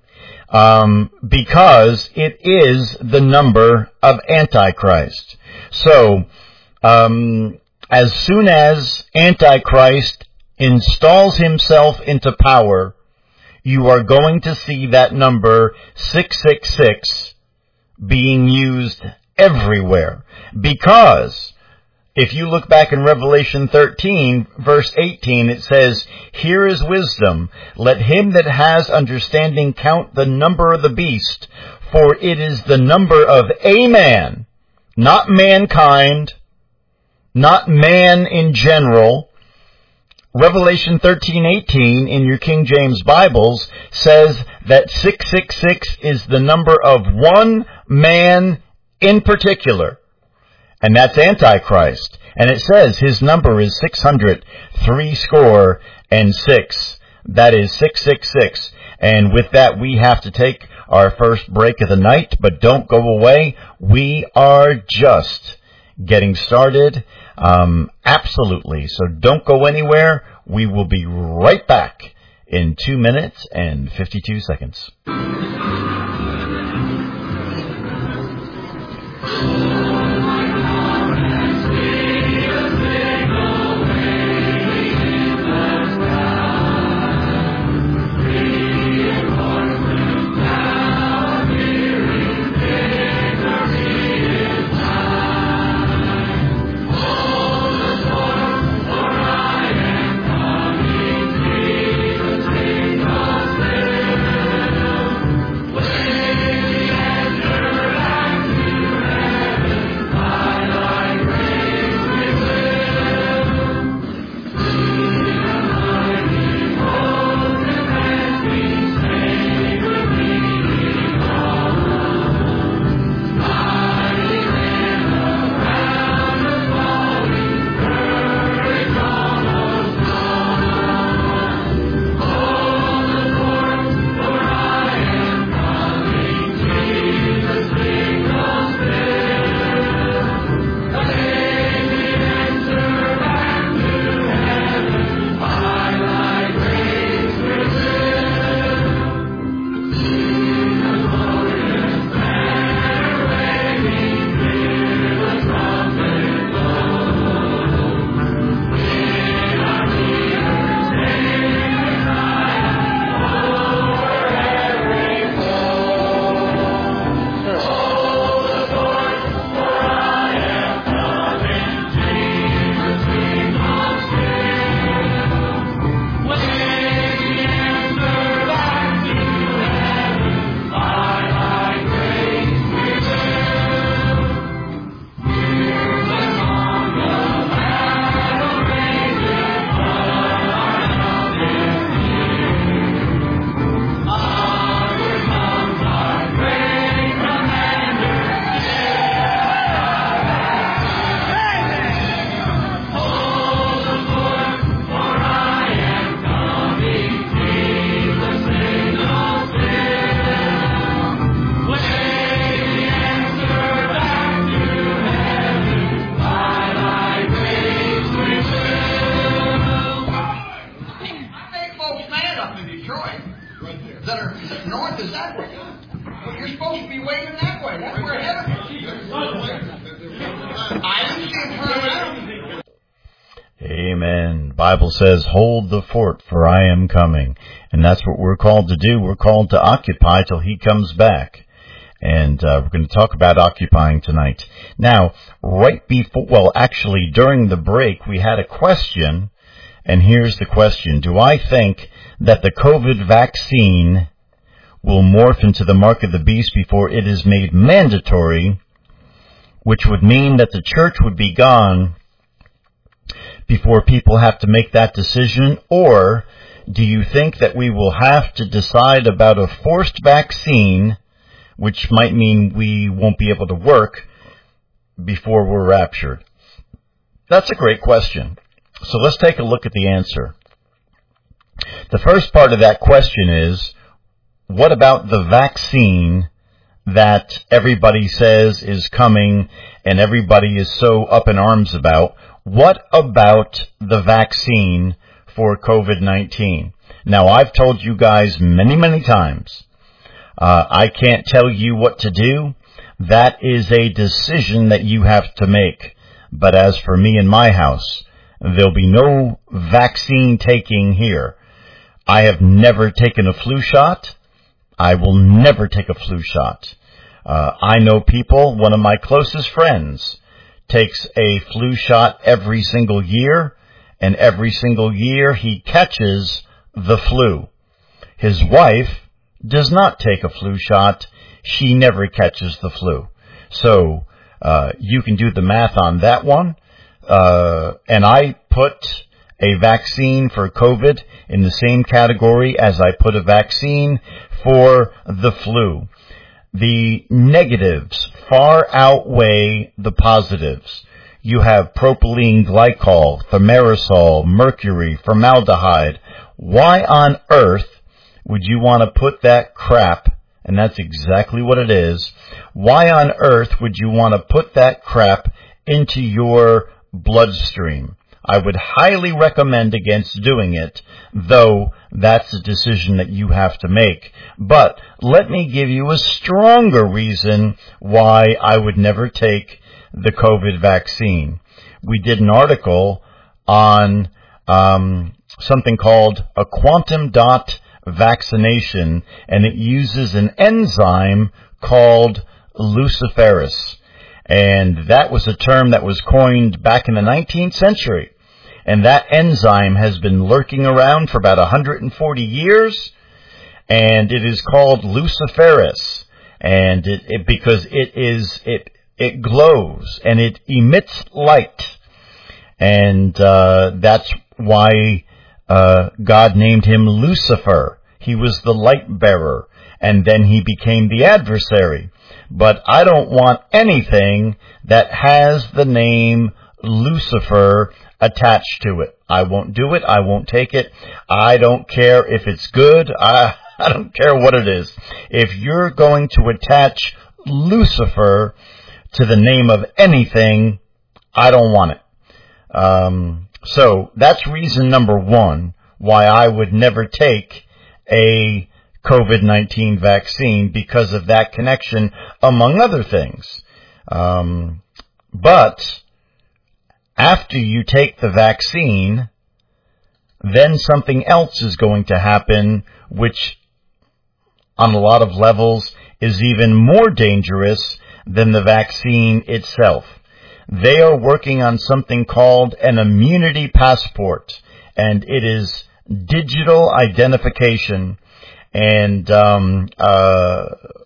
um, because it is the number of Antichrist. So, um, as soon as Antichrist installs himself into power, you are going to see that number six six six being used everywhere, because If you look back in Revelation thirteen, verse eighteen, it says, "Here is wisdom. Let him that has understanding count the number of the beast, for it is the number of a man," not mankind, not man in general. Revelation thirteen eighteen in your King James Bibles says that six six six is the number of one man in particular, and that's Antichrist. And it says his number is six hundred three score and six. That is six six six. And with that, we have to take our first break of the night, but don't go away. We are just getting started. Um, absolutely. So don't go anywhere. We will be right back in two minutes and fifty-two seconds. Bible says, "Hold the fort, for I am coming." And that's what we're called to do. We're called to occupy till he comes back. And uh, we're going to talk about occupying tonight. Now, right before, well, actually, during the break, we had a question. And here's the question. Do I think that the COVID vaccine will morph into the mark of the beast before it is made mandatory, which would mean that the church would be gone before people have to make that decision? Or do you think that we will have to decide about a forced vaccine, which might mean we won't be able to work before we're raptured? That's a great question. So let's take a look at the answer. The first part of that question is, what about the vaccine that everybody says is coming and everybody is so up in arms about? What about the vaccine for COVID nineteen? Now, I've told you guys many, many times, uh, I can't tell you what to do. That is a decision that you have to make. But as for me and my house, there'll be no vaccine taking here. I have never taken a flu shot. I will never take a flu shot. Uh, I know people, one of my closest friends, takes a flu shot every single year, and every single year he catches the flu. His wife does not take a flu shot. She never catches the flu. So uh, you can do the math on that one. Uh, and I put a vaccine for COVID in the same category as I put a vaccine for the flu. The negatives far outweigh the positives. You have propylene glycol, thimerosal, mercury, formaldehyde. Why on earth would you want to put that crap, and that's exactly what it is, why on earth would you want to put that crap into your bloodstream? I would highly recommend against doing it, though that's a decision that you have to make. But let me give you a stronger reason why I would never take the COVID vaccine. We did an article on um, something called a quantum dot vaccination, and it uses an enzyme called luciferase. And that was a term that was coined back in the nineteenth century. And that enzyme has been lurking around for about one hundred forty years, and it is called luciferase. And it, it because it is it it glows and it emits light, and uh, that's why uh, God named him Lucifer. He was the light bearer, and then he became the adversary. But I don't want anything that has the name Lucifer attached to it. I won't do it. I won't take it. I don't care if it's good. I, I don't care what it is. If you're going to attach Lucifer to the name of anything, I don't want it. Um, so that's reason number one why I would never take a COVID nineteen vaccine, because of that connection, among other things. Um, but after you take the vaccine, then something else is going to happen, which on a lot of levels is even more dangerous than the vaccine itself. They are working on something called an immunity passport, and it is digital identification. And um, uh,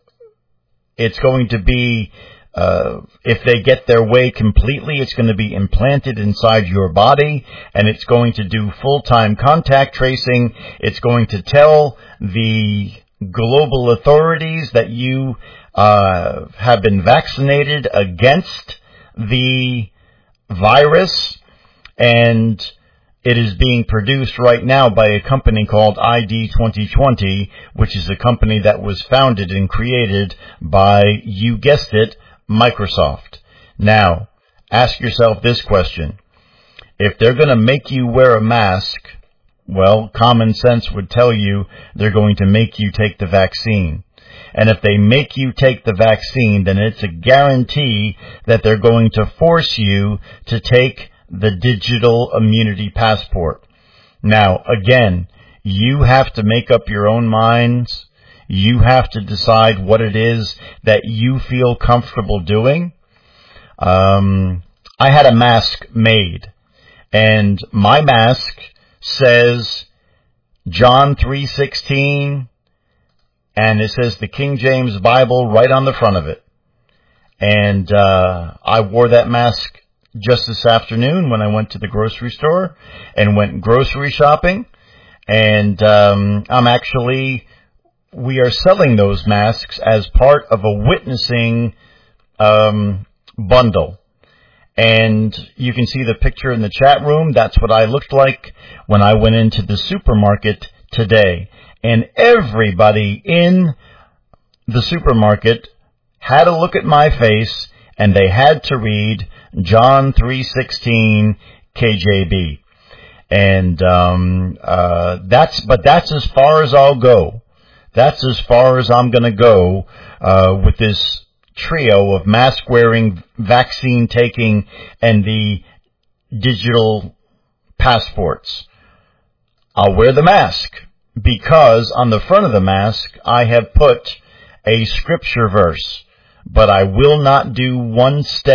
it's going to be, uh, if they get their way completely, it's going to be implanted inside your body, and it's going to do full-time contact tracing. It's going to tell the global authorities that you uh, have been vaccinated against the virus, and it is being produced right now by a company called I D twenty twenty, which is a company that was founded and created by, you guessed it, Microsoft. Now, ask yourself this question. If they're going to make you wear a mask, well, common sense would tell you they're going to make you take the vaccine. And if they make you take the vaccine, then it's a guarantee that they're going to force you to take the digital immunity passport. Now, again, you have to make up your own minds. You have to decide what it is that you feel comfortable doing. Um, I had a mask made, and my mask says John three sixteen, and it says the King James Bible right on the front of it. And uh, I wore that mask just this afternoon when I went to the grocery store and went grocery shopping. And um, I'm actually, we are selling those masks as part of a witnessing um, bundle. And you can see the picture in the chat room. That's what I looked like when I went into the supermarket today. And everybody in the supermarket had a look at my face, and they had to read John three sixteen K J B. And um uh that's but that's as far as I'll go. That's as far as I'm going to go uh with this trio of mask wearing, vaccine taking, and the digital passports. I'll wear the mask because on the front of the mask I have put a scripture verse, but I will not do one step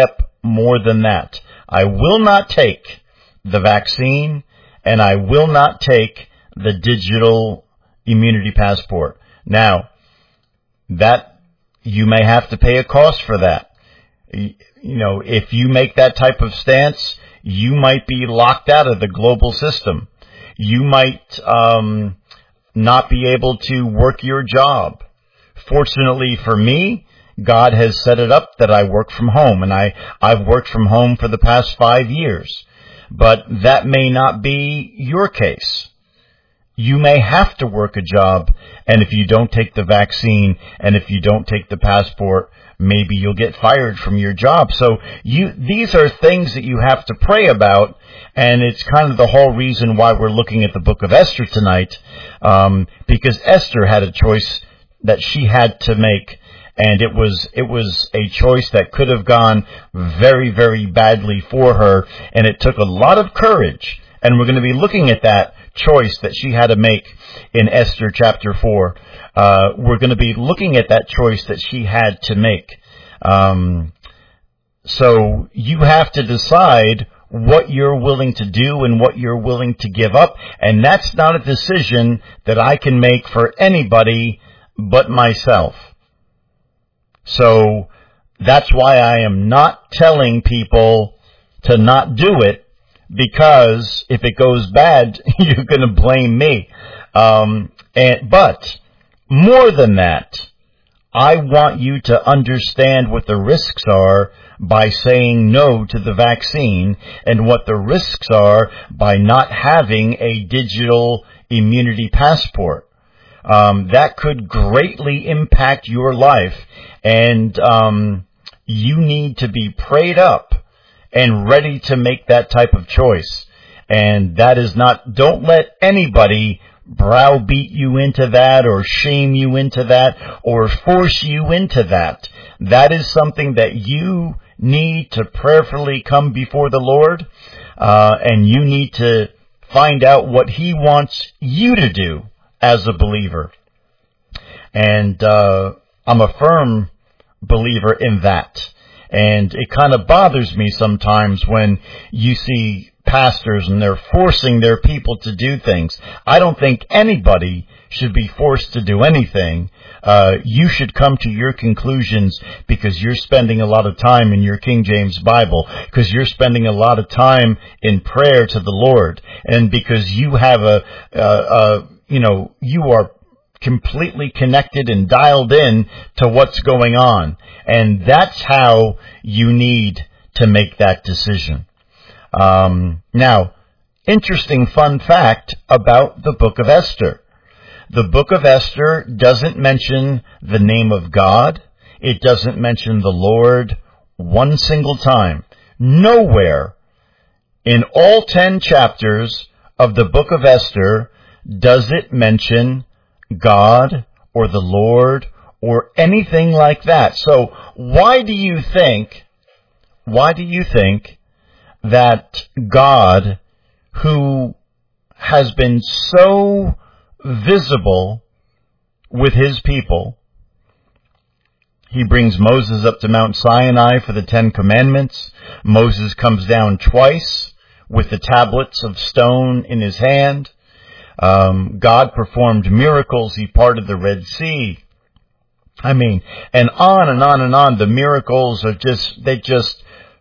more than that. I will not take the vaccine, and I will not take the digital immunity passport. Now, that you may have to pay a cost for that. You know, if you make that type of stance, you might be locked out of the global system. You might um, not be able to work your job. Fortunately for me, God has set it up that I work from home, and I, I've worked from home for the past five years. But that may not be your case. You may have to work a job, and if you don't take the vaccine, and if you don't take the passport, maybe you'll get fired from your job. So you, these are things that you have to pray about, and it's kind of the whole reason why we're looking at the book of Esther tonight, um, because Esther had a choice that she had to make. And it was, it was a choice that could have gone very, very badly for her. And it took a lot of courage. And we're going to be looking at that choice that she had to make in Esther chapter four. Uh, we're going to be looking at that choice that she had to make. Um, so you have to decide what you're willing to do and what you're willing to give up. And that's not a decision that I can make for anybody but myself. So that's why I am not telling people to not do it, because if it goes bad, you're going to blame me. Um, and, but more than that, I want you to understand what the risks are by saying no to the vaccine, and what the risks are by not having a digital immunity passport. Um, that could greatly impact your life, and um, you need to be prayed up and ready to make that type of choice. And that is not, don't let anybody browbeat you into that, or shame you into that, or force you into that. That is something that you need to prayerfully come before the Lord, uh, and you need to find out what He wants you to do as a believer. And uh I'm a firm believer in that. And it kind of bothers me sometimes when you see pastors and they're forcing their people to do things. I don't think anybody should be forced to do anything. Uh you should come to your conclusions because you're spending a lot of time in your King James Bible, because you're spending a lot of time in prayer to the Lord, and because you have a, a, a you know, you are completely connected and dialed in to what's going on. And that's how you need to make that decision. Um, now, interesting fun fact about the book of Esther. The book of Esther doesn't mention the name of God. It doesn't mention the Lord one single time. Nowhere in all ten chapters of the book of Esther does it mention God or the Lord or anything like that. So why do you think, why do you think that God, who has been so visible with His people, He brings Moses up to Mount Sinai for the Ten Commandments. Moses comes down twice with the tablets of stone in his hand. Um, God performed miracles. He parted the Red Sea. I mean, and on and on and on. The miracles are just, they just,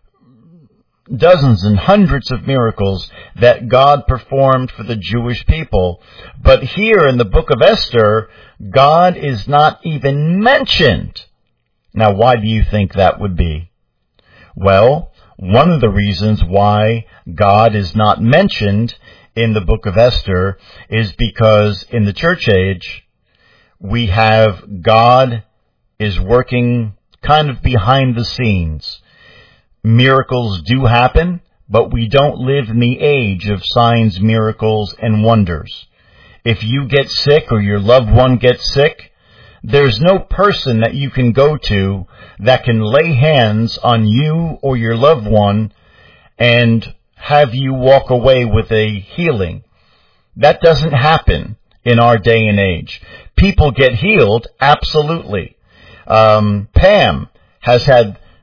dozens and hundreds of miracles that God performed for the Jewish people. But here in the book of Esther, God is not even mentioned. Now, why do you think that would be? Well, one of the reasons why God is not mentioned in the book of Esther is because in the church age, we have God is working kind of behind the scenes. Miracles do happen, but we don't live in the age of signs, miracles, and wonders. If you get sick or your loved one gets sick, there's no person that you can go to that can lay hands on you or your loved one and have you walk away with a healing. That doesn't happen in our day and age. People get healed, absolutely. Um, Pam has had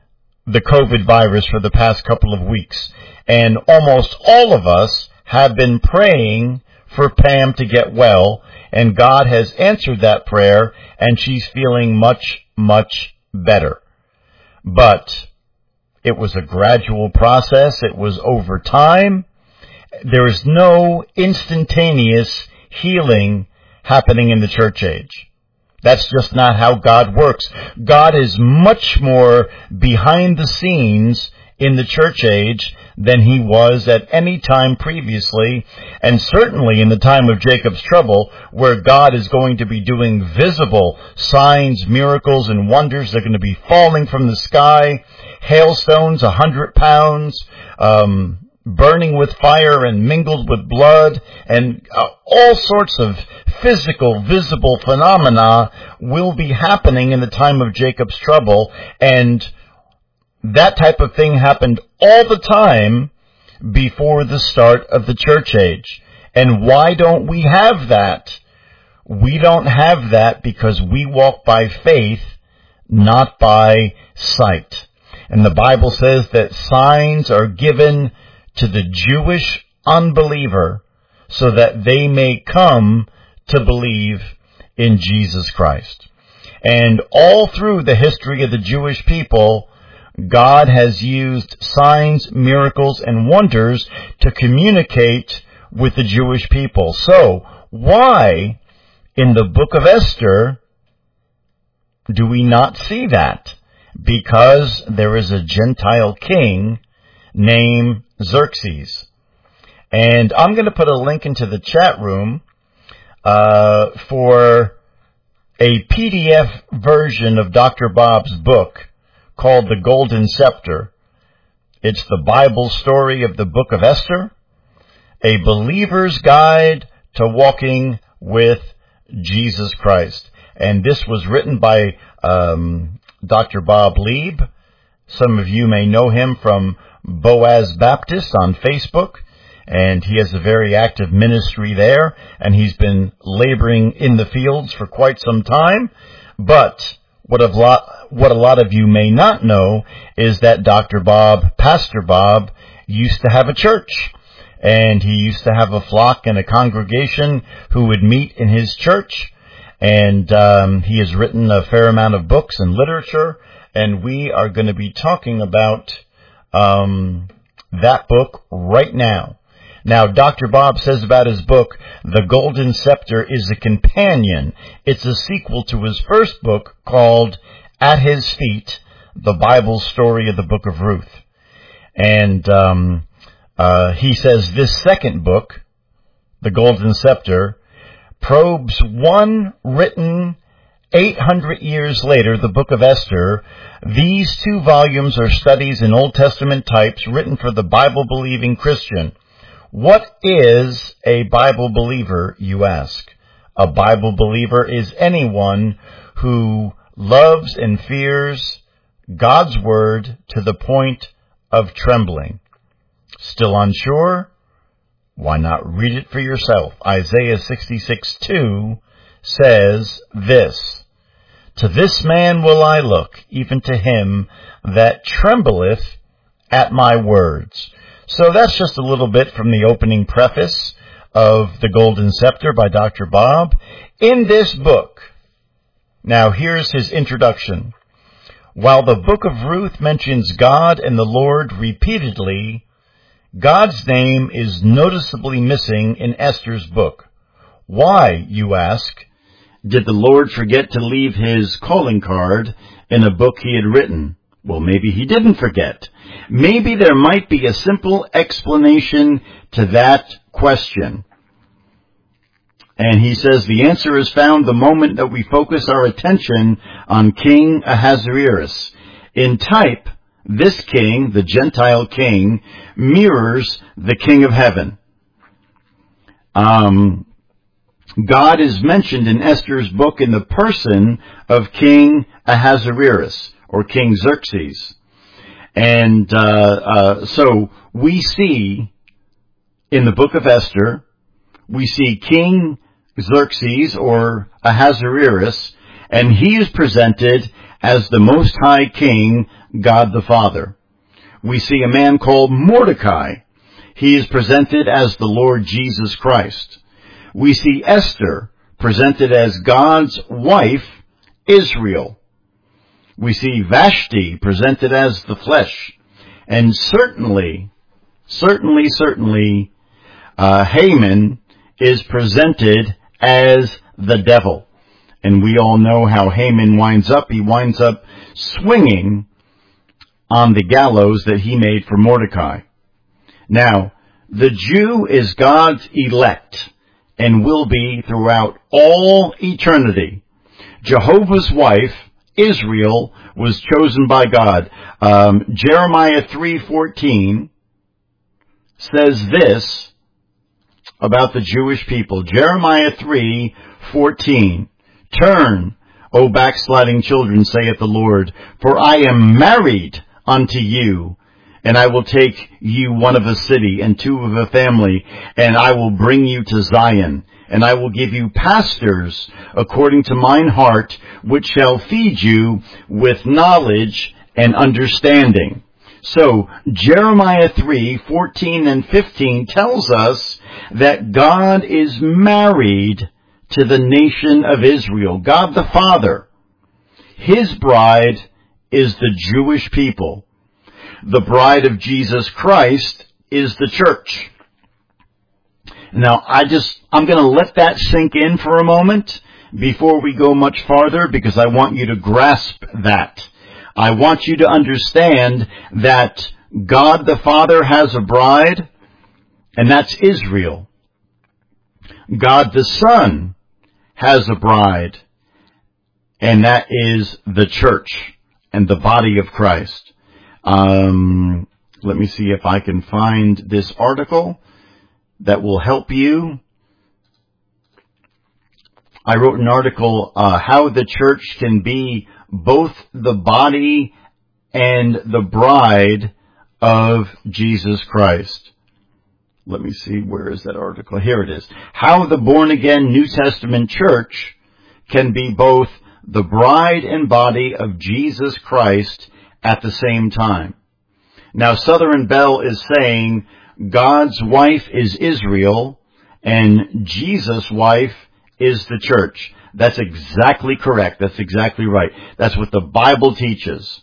the COVID virus for the past couple of weeks, and almost all of us have been praying for Pam to get well, and God has answered that prayer, and she's feeling much, much better. But it was a gradual process. It was over time. There is no instantaneous healing happening in the church age. That's just not how God works. God is much more behind the scenes in the church age than he was at any time previously, and certainly in the time of Jacob's trouble, where God is going to be doing visible signs, miracles, and wonders. They're going to be falling from the sky, hailstones a hundred pounds, um, burning with fire and mingled with blood, and uh, all sorts of physical, visible phenomena will be happening in the time of Jacob's trouble, and that type of thing happened all the time before the start of the church age. And why don't we have that? We don't have that because we walk by faith, not by sight. And the Bible says that signs are given to the Jewish unbeliever so that they may come to believe in Jesus Christ. And all through the history of the Jewish people, God has used signs, miracles, and wonders to communicate with the Jewish people. So, why in the book of Esther do we not see that? Because there is a Gentile king named Xerxes. And I'm going to put a link into the chat room uh, for a P D F version of Doctor Bob's book called The Golden Scepter. It's the Bible story of the book of Esther, a believer's guide to walking with Jesus Christ. And this was written by um, Doctor Bob Lieb. Some of you may know him from Boaz Baptist on Facebook, and he has a very active ministry there, and he's been laboring in the fields for quite some time. But what a lot, what a lot of you may not know is that Doctor Bob, Pastor Bob, used to have a church, and he used to have a flock and a congregation who would meet in his church, and um, he has written a fair amount of books and literature, and we are going to be talking about um, that book right now. Now, Doctor Bob says about his book, The Golden Scepter is a companion. It's a sequel to his first book called At His Feet, the Bible story of the book of Ruth. And um, uh, he says this second book, The Golden Scepter, probes one written eight hundred years later, the book of Esther. These two volumes are studies in Old Testament types written for the Bible-believing Christian. What is a Bible believer, you ask? A Bible believer is anyone who loves and fears God's word to the point of trembling. Still unsure? Why not read it for yourself? Isaiah sixty-six two says this, To this man will I look, even to him that trembleth at my words. So that's just a little bit from the opening preface of The Golden Scepter by Doctor Bob. In this book, now here's his introduction. While the book of Ruth mentions God and the Lord repeatedly, God's name is noticeably missing in Esther's book. Why, you ask, did the Lord forget to leave his calling card in a book he had written? Well, maybe he didn't forget. Maybe there might be a simple explanation to that question. And he says the answer is found the moment that we focus our attention on King Ahasuerus. In type, this king, the Gentile king, mirrors the King of Heaven. Um, God is mentioned in Esther's book in the person of King Ahasuerus, or King Xerxes. And uh, uh, so we see in the book of Esther, we see King Xerxes, or Ahasuerus, and he is presented as the Most High King, God the Father. We see a man called Mordecai. He is presented as the Lord Jesus Christ. We see Esther presented as God's wife, Israel. We see Vashti presented as the flesh. And certainly, certainly, certainly, uh, Haman is presented as the devil. And we all know how Haman winds up. He winds up swinging on the gallows that he made for Mordecai. Now, the Jew is God's elect and will be throughout all eternity. Jehovah's wife, Israel, was chosen by God. Um, Jeremiah three fourteen says this about the Jewish people. Jeremiah three fourteen. Turn, O backsliding children, saith the Lord, for I am married unto you, and I will take you one of a city and two of a family, and I will bring you to Zion, and I will give you pastors according to mine heart, which shall feed you with knowledge and understanding. So, Jeremiah three fourteen and fifteen tells us that God is married to the nation of Israel. God the Father. His bride is the Jewish people. The bride of Jesus Christ is the church. Now, I just, I'm going to let that sink in for a moment before we go much farther, because I want you to grasp that. I want you to understand that God the Father has a bride, and that's Israel. God the Son has a bride, and that is the church and the body of Christ. Um, let me see if I can find this article that will help you. I wrote an article, uh, how the church can be both the body and the bride of Jesus Christ. Let me see, where is that article? Here it is. How the born-again New Testament church can be both the bride and body of Jesus Christ at the same time. Now, Southern Bell is saying God's wife is Israel and Jesus' wife is the church. That's exactly correct. That's exactly right. That's what the Bible teaches.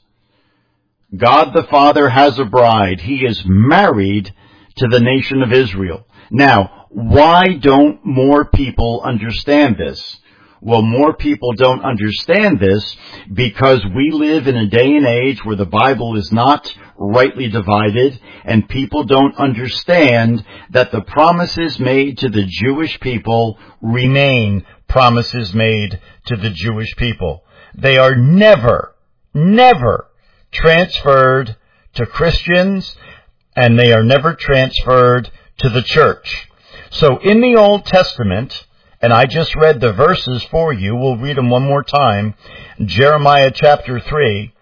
God the Father has a bride. He is married to the nation of Israel. Now, why don't more people understand this? Well, more people don't understand this because we live in a day and age where the Bible is not rightly divided, and people don't understand that the promises made to the Jewish people remain promises made to the Jewish people. They are never, never transferred to Christians, and they are never transferred to the church. So in the Old Testament, and I just read the verses for you, we'll read them one more time. Jeremiah chapter three,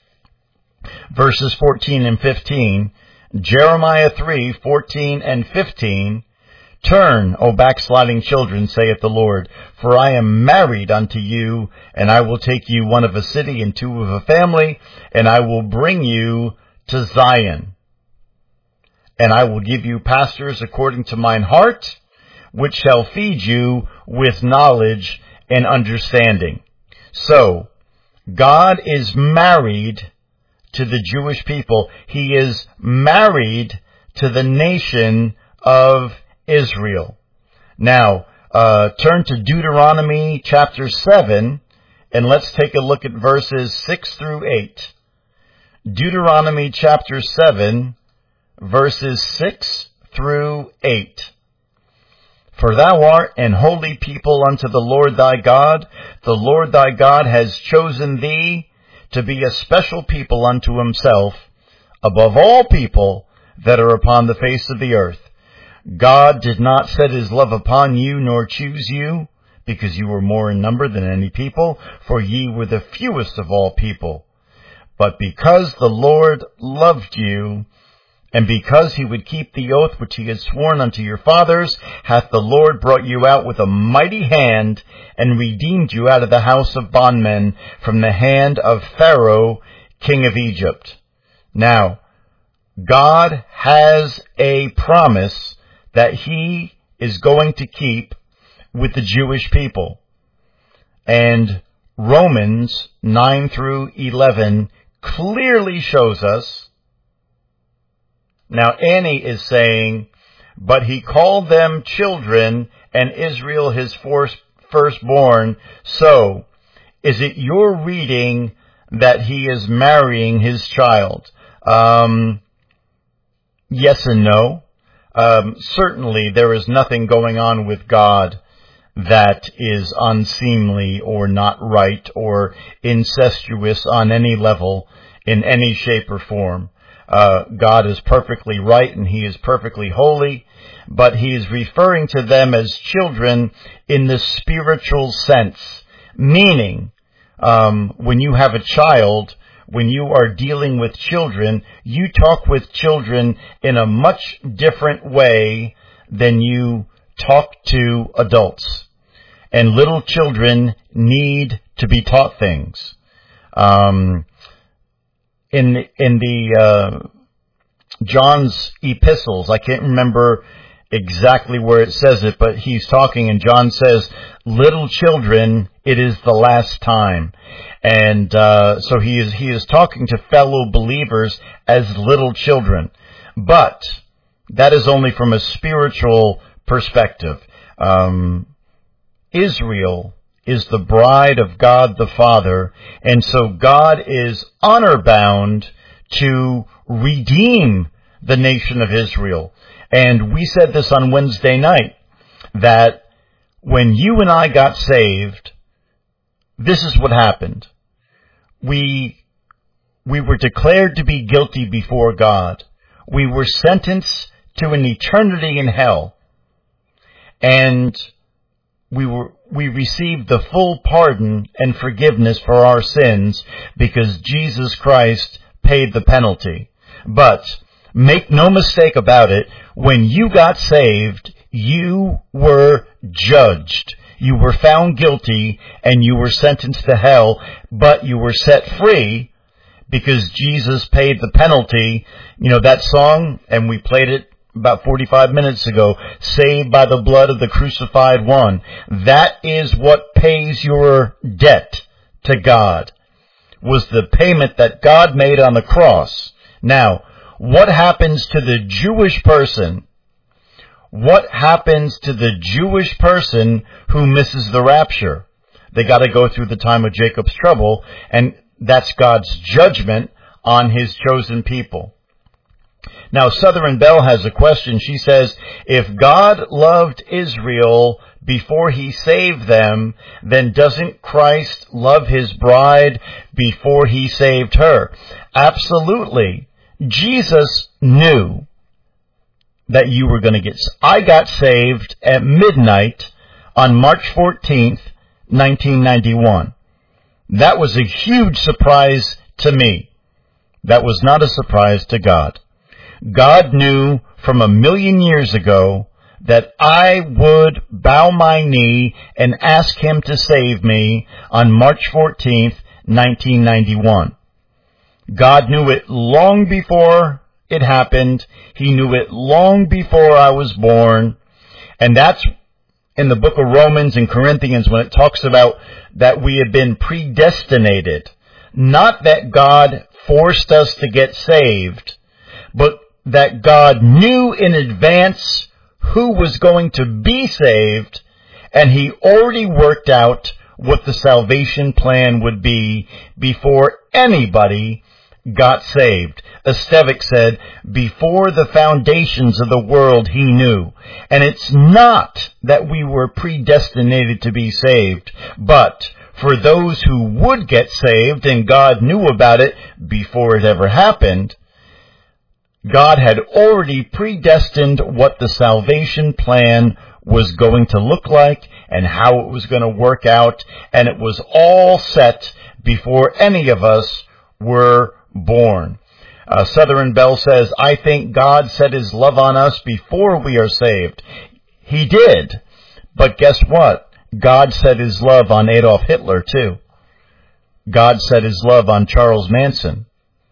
verses fourteen and fifteen. Jeremiah three, fourteen and fifteen. Turn, O backsliding children, saith the Lord, for I am married unto you, and I will take you one of a city and two of a family, and I will bring you to Zion. And I will give you pastors according to mine heart, which shall feed you with knowledge and understanding. So, God is married to the Jewish people. He is married to the nation of Israel. Now, uh, turn to Deuteronomy chapter seven, and let's take a look at verses six through eight. Deuteronomy chapter seven, verses six through eight. For thou art an holy people unto the Lord thy God. The Lord thy God has chosen thee to be a special people unto himself, above all people that are upon the face of the earth. God did not set his love upon you, nor choose you, because you were more in number than any people, for ye were the fewest of all people. But because the Lord loved you, And because he would keep the oath which he had sworn unto your fathers, hath the Lord brought you out with a mighty hand, and redeemed you out of the house of bondmen, from the hand of Pharaoh, king of Egypt. Now, God has a promise that he is going to keep with the Jewish people. And Romans nine through eleven clearly shows us. Now Annie is saying, but he called them children and Israel his firstborn. So, is it your reading that he is marrying his child? Um, yes and no. Um, certainly there is nothing going on with God that is unseemly or not right or incestuous on any level, in any shape or form. Uh, God is perfectly right and he is perfectly holy, but he is referring to them as children in the spiritual sense, meaning, um, when you have a child, when you are dealing with children, you talk with children in a much different way than you talk to adults. And little children need to be taught things. Um, in in the uh, John's epistles, I can't remember exactly where it says it, but he's talking, and John says, "Little children, it is the last time." And uh, so he is he is talking to fellow believers as little children, but that is only from a spiritual perspective. Um, Israel is the bride of God the Father, and so God is honor-bound to redeem the nation of Israel. And we said this on Wednesday night, that when you and I got saved, this is what happened. We, we were declared to be guilty before God. We were sentenced to an eternity in hell. And we were, we received the full pardon and forgiveness for our sins because Jesus Christ paid the penalty. But make no mistake about it, when you got saved, you were judged. You were found guilty and you were sentenced to hell, but you were set free because Jesus paid the penalty. You know that song, and we played it about forty-five minutes ago, saved by the blood of the crucified one. That is what pays your debt to God, was the payment that God made on the cross. Now, what happens to the Jewish person? What happens to the Jewish person who misses the rapture? They got to go through the time of Jacob's trouble, and that's God's judgment on his chosen people. Now, Southern Belle has a question. She says, if God loved Israel before he saved them, then doesn't Christ love his bride before he saved her? Absolutely. Jesus knew that you were going to get... I got saved at midnight on March fourteenth, nineteen ninety-one. That was a huge surprise to me. That was not a surprise to God. God knew from a million years ago that I would bow my knee and ask him to save me on March fourteenth, nineteen ninety-one. God knew it long before it happened. He knew it long before I was born. And that's in the book of Romans and Corinthians when it talks about that we have been predestinated. Not that God forced us to get saved, but that God knew in advance who was going to be saved, and he already worked out what the salvation plan would be before anybody got saved. Estevik said, before the foundations of the world he knew. And it's not that we were predestinated to be saved, but for those who would get saved, and God knew about it before it ever happened, God had already predestined what the salvation plan was going to look like and how it was going to work out, and it was all set before any of us were born. Uh, Southern Bell says, I think God set his love on us before we are saved. He did. But guess what? God set his love on Adolf Hitler, too. God set his love on Charles Manson.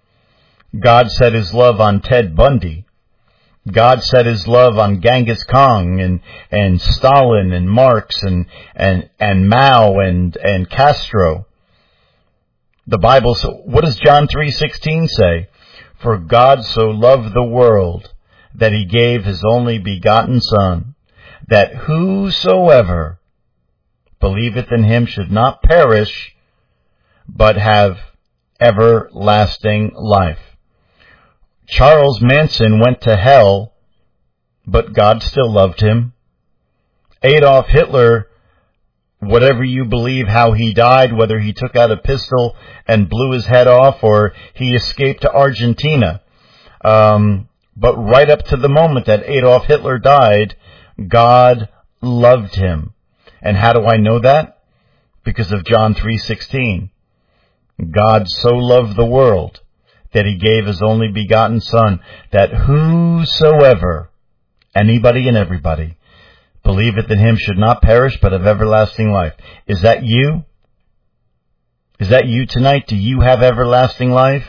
God set his love on Ted Bundy. God set his love on Genghis Khan and, and Stalin and Marx and, and, and Mao and, and Castro. The Bible, what does John three sixteen say? For God so loved the world that he gave his only begotten Son, that whosoever believeth in him should not perish, but have everlasting life. Charles Manson went to hell, but God still loved him. Adolf Hitler, whatever you believe how he died, whether he took out a pistol and blew his head off or he escaped to Argentina. Um, but right up to the moment that Adolf Hitler died, God loved him. And how do I know that? Because of John three sixteen. God so loved the world that he gave his only begotten Son, that whosoever, anybody and everybody, believeth in him should not perish, but have everlasting life. Is that you? Is that you tonight? Do you have everlasting life?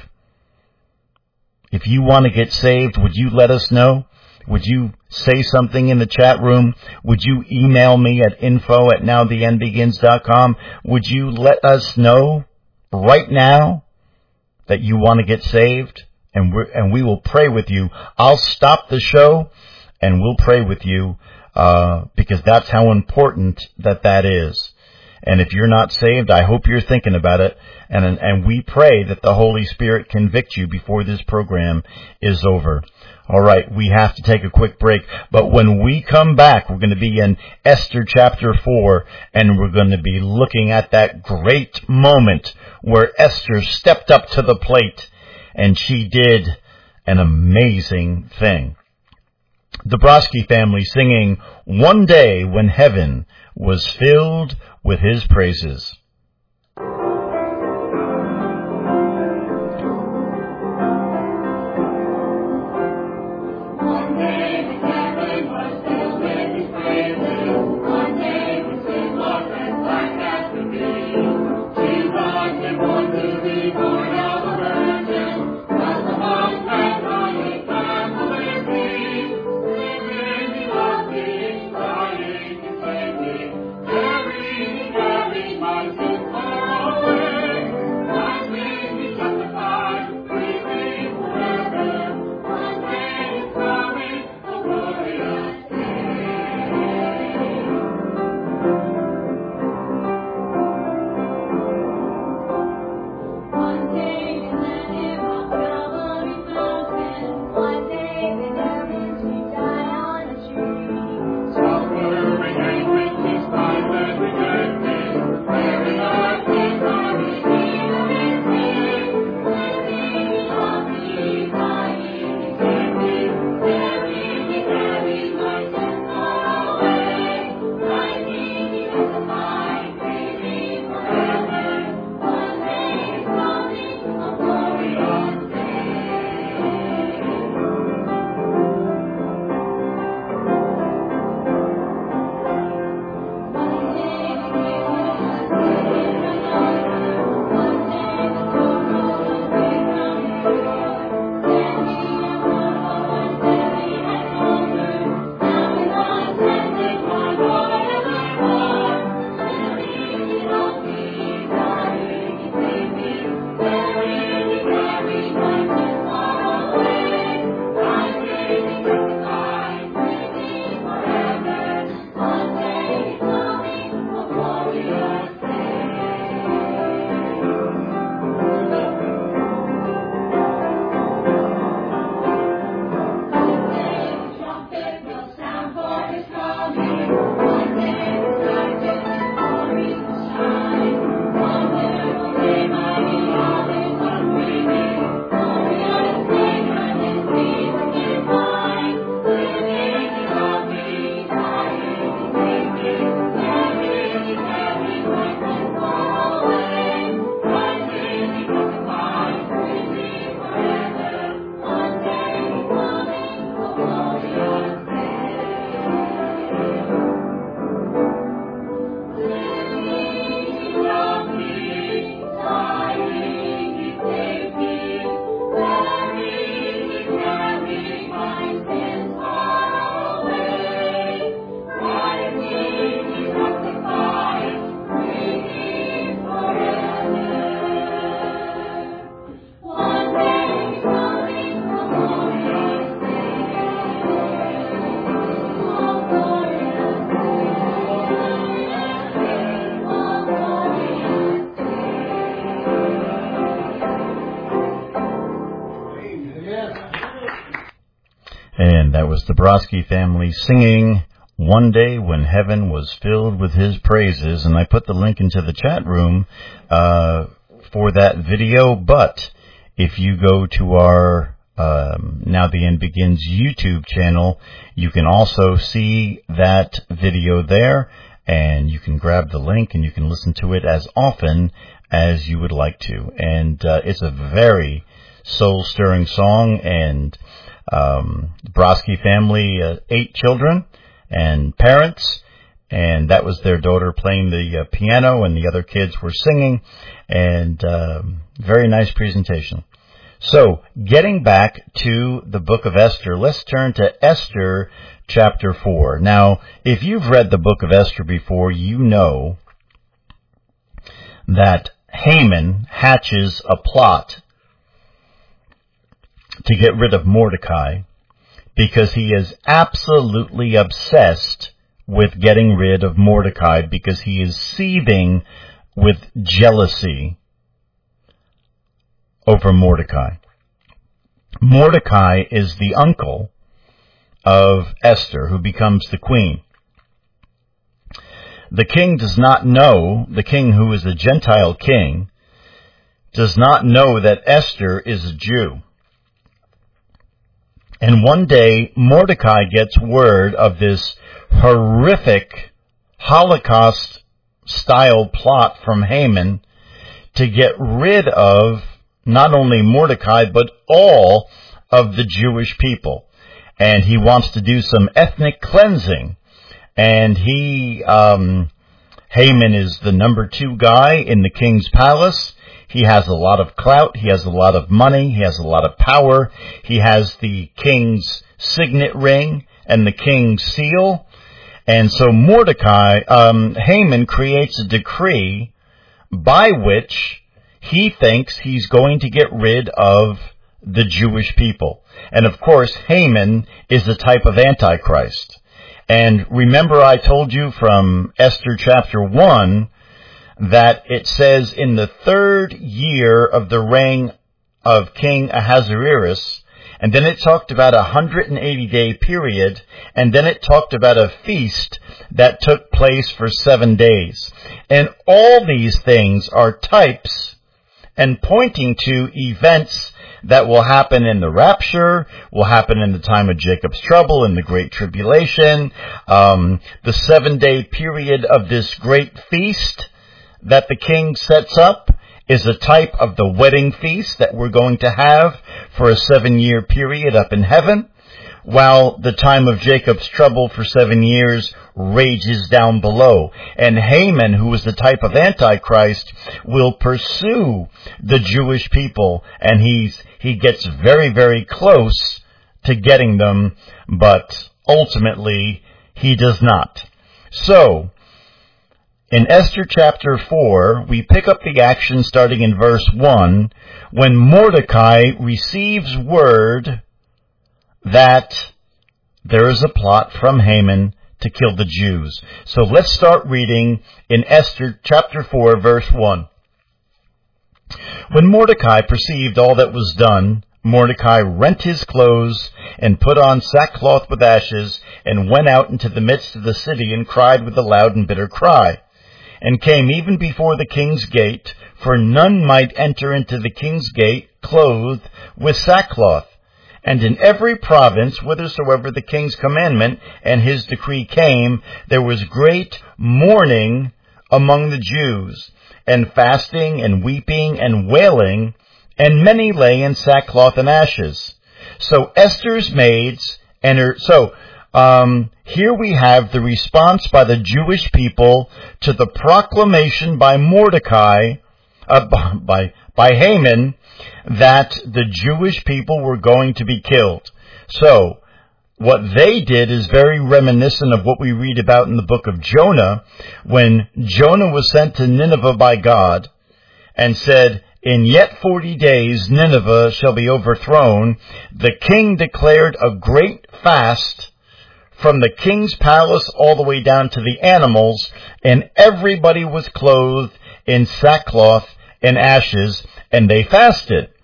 If you want to get saved, would you let us know? Would you say something in the chat room? Would you email me at info at now the end begins dot com? Would you let us know right now that you want to get saved? And we and we will pray with you. I'll stop the show and we'll pray with you. Uh, because that's how important that that is. And if you're not saved, I hope you're thinking about it. And, and we pray that the Holy Spirit convict you before this program is over. All right, we have to take a quick break. But when we come back, we're going to be in Esther chapter four, and we're going to be looking at that great moment where Esther stepped up to the plate, and she did an amazing thing. The Brodsky family singing One Day When Heaven Was Filled with His Praises. One day when heaven was filled with His praises, one day when sin was as black as could be, Jesus was born to be born of a virgin, was the most and highest family free. Crying to save me, carry, carry my was the Brodsky family singing One Day When Heaven Was Filled With His Praises, and I put the link into the chat room uh, for that video. But if you go to our um, Now the End Begins YouTube channel, you can also see that video there, and you can grab the link and you can listen to it as often as you would like to. And uh, it's a very soul-stirring song, and um, the Brodsky family, uh, eight children and parents, and that was their daughter playing the uh, piano, and the other kids were singing, and um, very nice presentation. So, getting back to the book of Esther, let's turn to Esther chapter four. Now, if you've read the book of Esther before, you know that Haman hatches a plot to get rid of Mordecai because he is absolutely obsessed with getting rid of Mordecai, because he is seething with jealousy over Mordecai. Mordecai is the uncle of Esther, who becomes the queen. The king does not know, the king who is a Gentile king, does not know that Esther is a Jew. And one day, Mordecai gets word of this horrific Holocaust-style plot from Haman to get rid of not only Mordecai, but all of the Jewish people. And he wants to do some ethnic cleansing. And he, um, Haman is the number two guy in the king's palace. He has a lot of clout. He has a lot of money. He has a lot of power. He has the king's signet ring and the king's seal. And so Mordecai, um, Haman creates a decree by which he thinks he's going to get rid of the Jewish people. And of course, Haman is the type of Antichrist. And remember, I told you from Esther chapter one that it says in the third year of the reign of King Ahasuerus, and then it talked about a one hundred eighty day period, and then it talked about a feast that took place for seven days. And all these things are types and pointing to events that will happen in the rapture, will happen in the time of Jacob's trouble, in the Great Tribulation. Um, the seven-day period of this great feast that the king sets up is a type of the wedding feast that we're going to have for a seven-year period up in heaven, while the time of Jacob's trouble for seven years rages down below. And Haman, who is the type of Antichrist, will pursue the Jewish people, and he's he gets very, very close to getting them, but ultimately he does not. So, in Esther chapter four, we pick up the action starting in verse one, when Mordecai receives word that there is a plot from Haman to kill the Jews. So let's start reading in Esther chapter four, verse one. When Mordecai perceived all that was done, Mordecai rent his clothes and put on sackcloth with ashes, and went out into the midst of the city and cried with a loud and bitter cry, and came even before the king's gate, for none might enter into the king's gate clothed with sackcloth. And in every province, whithersoever the king's commandment and his decree came, there was great mourning among the Jews, and fasting and weeping and wailing, and many lay in sackcloth and ashes. So Esther's maids entered. So um, here we have the response by the Jewish people to the proclamation by Mordecai, uh, by by Haman, that the Jewish people were going to be killed. So what they did is very reminiscent of what we read about in the book of Jonah, when Jonah was sent to Nineveh by God and said, "In yet forty days Nineveh shall be overthrown." The king declared a great fast from the king's palace all the way down to the animals, and everybody was clothed in sackcloth and ashes, and they fasted.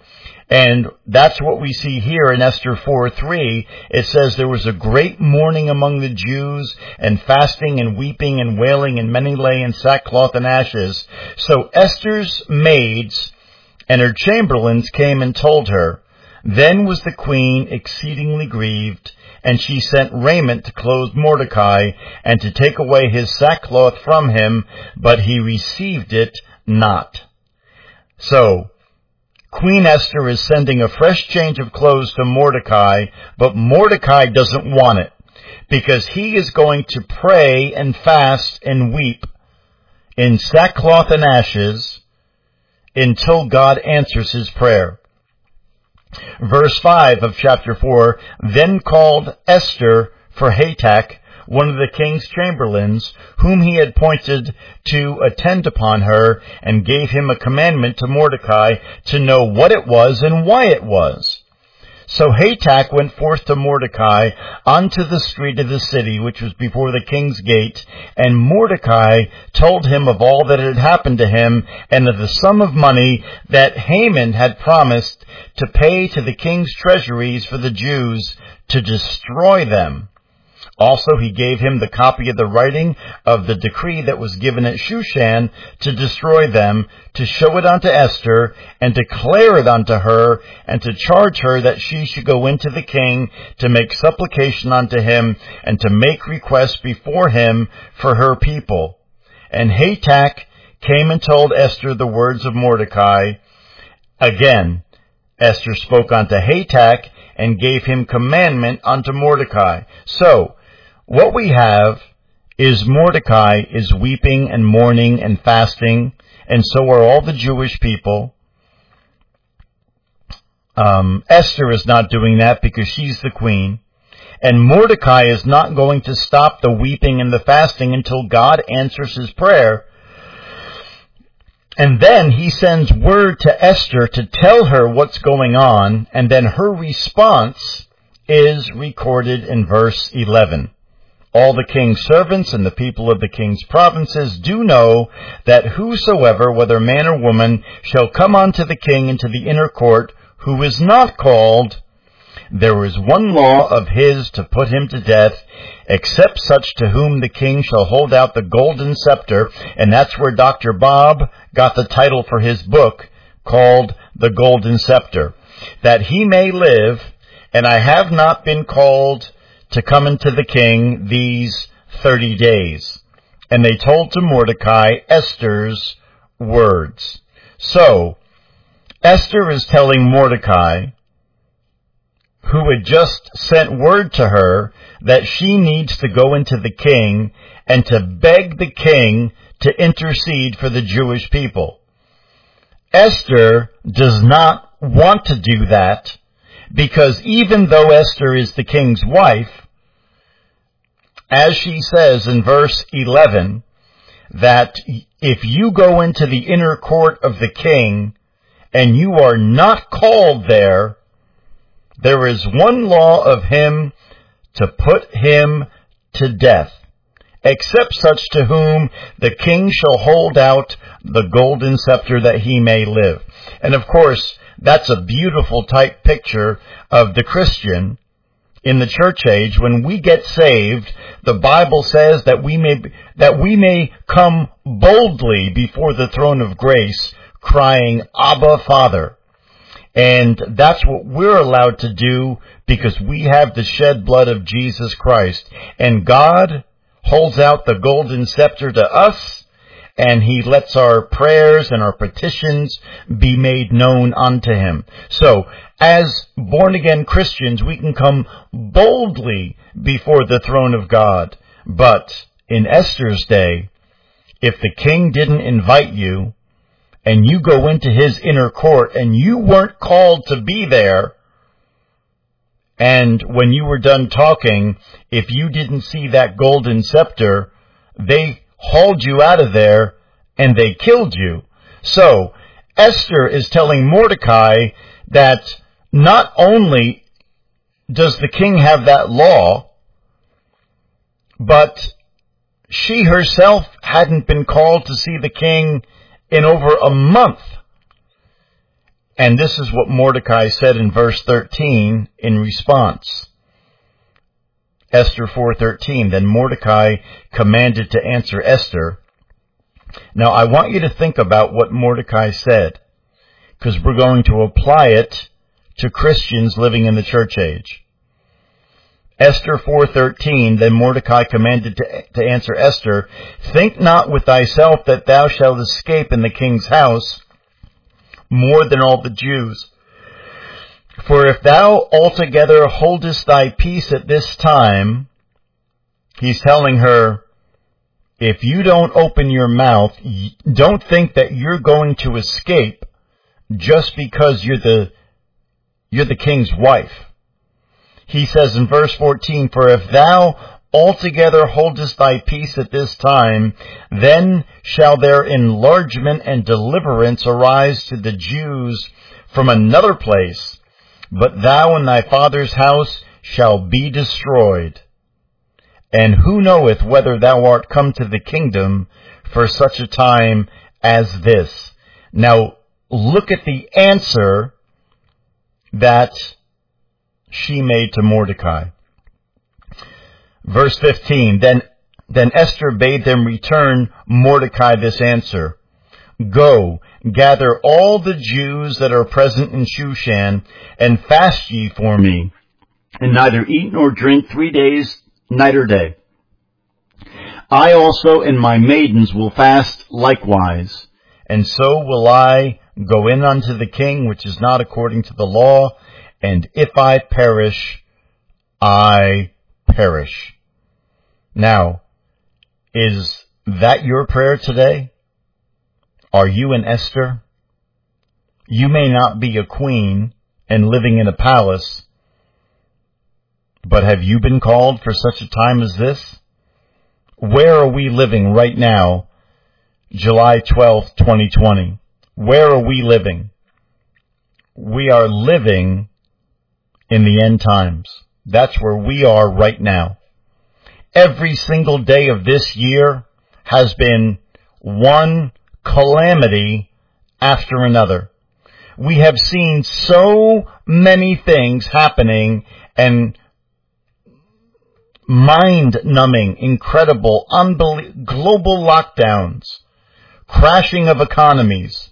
And that's what we see here in Esther four three. It says there was a great mourning among the Jews, and fasting and weeping and wailing, and many lay in sackcloth and ashes. So Esther's maids and her chamberlains came and told her. Then was the queen exceedingly grieved, and she sent raiment to clothe Mordecai, and to take away his sackcloth from him, but he received it not. So, Queen Esther is sending a fresh change of clothes to Mordecai, but Mordecai doesn't want it, because he is going to pray and fast and weep in sackcloth and ashes until God answers his prayer. Verse five of chapter four, then called Esther for Hatak, one of the king's chamberlains, whom he had appointed to attend upon her, and gave him a commandment to Mordecai to know what it was and why it was. So Hatak went forth to Mordecai unto the street of the city, which was before the king's gate, and Mordecai told him of all that had happened to him, and of the sum of money that Haman had promised to pay to the king's treasuries for the Jews to destroy them. Also he gave him the copy of the writing of the decree that was given at Shushan to destroy them, to show it unto Esther, and declare it unto her, and to charge her that she should go into the king to make supplication unto him, and to make request before him for her people. And Hatak came and told Esther the words of Mordecai. Again, Esther spoke unto Hatak, and gave him commandment unto Mordecai. So, what we have is Mordecai is weeping and mourning and fasting, and so are all the Jewish people. Um, Esther is not doing that because she's the queen. And Mordecai is not going to stop the weeping and the fasting until God answers his prayer. And then he sends word to Esther to tell her what's going on, and then her response is recorded in verse eleven. All the king's servants and the people of the king's provinces do know that whosoever, whether man or woman, shall come unto the king into the inner court, who is not called, there is one law of his to put him to death, except such to whom the king shall hold out the golden scepter. And that's where Doctor Bob got the title for his book, called The Golden Scepter, that he may live, and I have not been called to come into the king these thirty days. And they told to Mordecai Esther's words. So, Esther is telling Mordecai, who had just sent word to her that she needs to go into the king and to beg the king to intercede for the Jewish people. Esther does not want to do that, because even though Esther is the king's wife, as she says in verse eleven, that if you go into the inner court of the king and you are not called there, there is one law of him to put him to death, except such to whom the king shall hold out the golden scepter that he may live. And of course, that's a beautiful type picture of the Christian in the church age. When we get saved, the Bible says that we may, that we may come boldly before the throne of grace, crying, Abba, Father. And that's what we're allowed to do because we have the shed blood of Jesus Christ. And God holds out the golden scepter to us, and he lets our prayers and our petitions be made known unto him. So, as born-again Christians, we can come boldly before the throne of God. But in Esther's day, if the king didn't invite you, and you go into his inner court, and you weren't called to be there, and when you were done talking, if you didn't see that golden scepter, they hauled you out of there, and they killed you. So, Esther is telling Mordecai that not only does the king have that law, but she herself hadn't been called to see the king in over a month. And this is what Mordecai said in verse thirteen in response. Esther four thirteen, then Mordecai commanded to answer Esther. Now I want you to think about what Mordecai said, because we're going to apply it to Christians living in the church age. Esther four thirteen, then Mordecai commanded to, to answer Esther, think not with thyself that thou shalt escape in the king's house more than all the Jews. For if thou altogether holdest thy peace at this time, he's telling her, if you don't open your mouth, don't think that you're going to escape just because you're the, you're the king's wife. He says in verse fourteen, for if thou altogether holdest thy peace at this time, then shall their enlargement and deliverance arise to the Jews from another place, but thou and thy father's house shall be destroyed. And who knoweth whether thou art come to the kingdom for such a time as this? Now, look at the answer that she made to Mordecai. Verse fifteen, then, then Esther bade them return Mordecai this answer. Go, gather all the Jews that are present in Shushan, and fast ye for me, and neither eat nor drink three days, night or day. I also and my maidens will fast likewise, and so will I go in unto the king, which is not according to the law, and if I perish, I perish. Now, is that your prayer today? Are you an Esther? You may not be a queen and living in a palace, but have you been called for such a time as this? Where are we living right now, July twelfth, twenty twenty? Where are we living? We are living in the end times. That's where we are right now. Every single day of this year has been one calamity after another. We have seen so many things happening, and mind-numbing, incredible, unbelievable, global lockdowns, crashing of economies.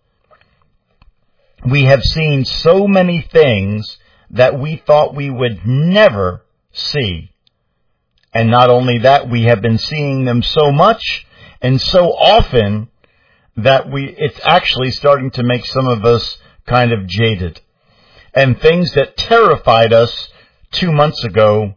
We have seen so many things that we thought we would never see. And not only that, we have been seeing them so much and so often that we, it's actually starting to make some of us kind of jaded. And things that terrified us two months ago,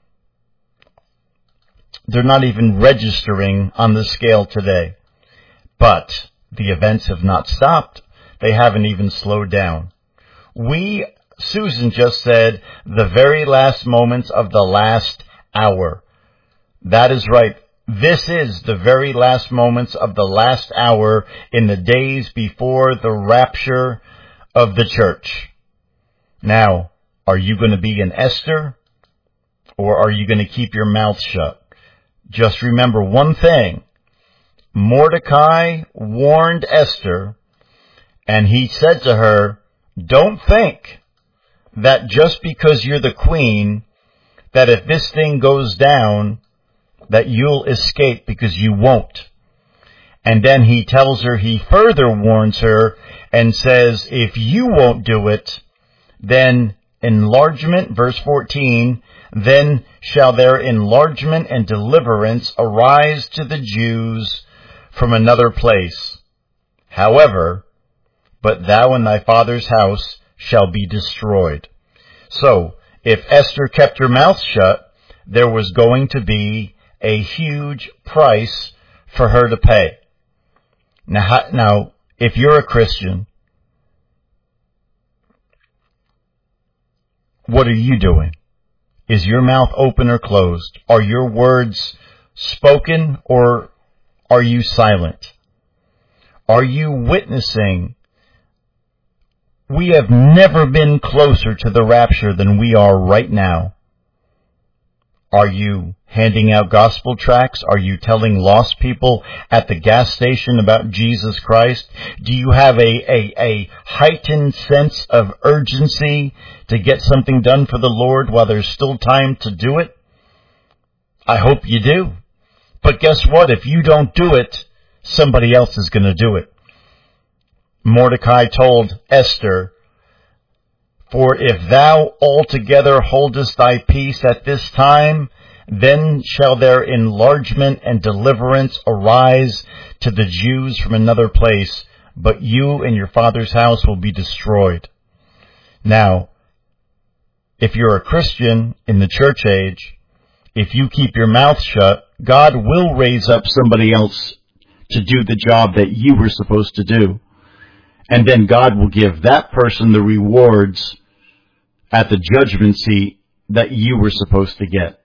they're not even registering on the scale today. But the events have not stopped. They haven't even slowed down. We, Susan just said, the very last moments of the last hour. That is right. This is the very last moments of the last hour in the days before the rapture of the church. Now, are you going to be an Esther, or are you going to keep your mouth shut? Just remember one thing. Mordecai warned Esther, and he said to her, don't think that just because you're the queen, that if this thing goes down, that you'll escape, because you won't. And then he tells her, he further warns her and says, if you won't do it, then enlargement, verse fourteen, then shall their enlargement and deliverance arise to the Jews from another place. However, but thou and thy father's house shall be destroyed. So, if Esther kept her mouth shut, there was going to be a huge price for her to pay. Now, now, if you're a Christian, what are you doing? Is your mouth open or closed? Are your words spoken, or are you silent? Are you witnessing? We have never been closer to the rapture than we are right now. Are you handing out gospel tracts? Are you telling lost people at the gas station about Jesus Christ? Do you have a, a, a heightened sense of urgency to get something done for the Lord while there's still time to do it? I hope you do. But guess what? If you don't do it, somebody else is going to do it. Mordecai told Esther, "For if thou altogether holdest thy peace at this time, then shall their enlargement and deliverance arise to the Jews from another place, but you and your father's house will be destroyed." Now, if you're a Christian in the church age, if you keep your mouth shut, God will raise up somebody else to do the job that you were supposed to do. And then God will give that person the rewards at the judgment seat that you were supposed to get.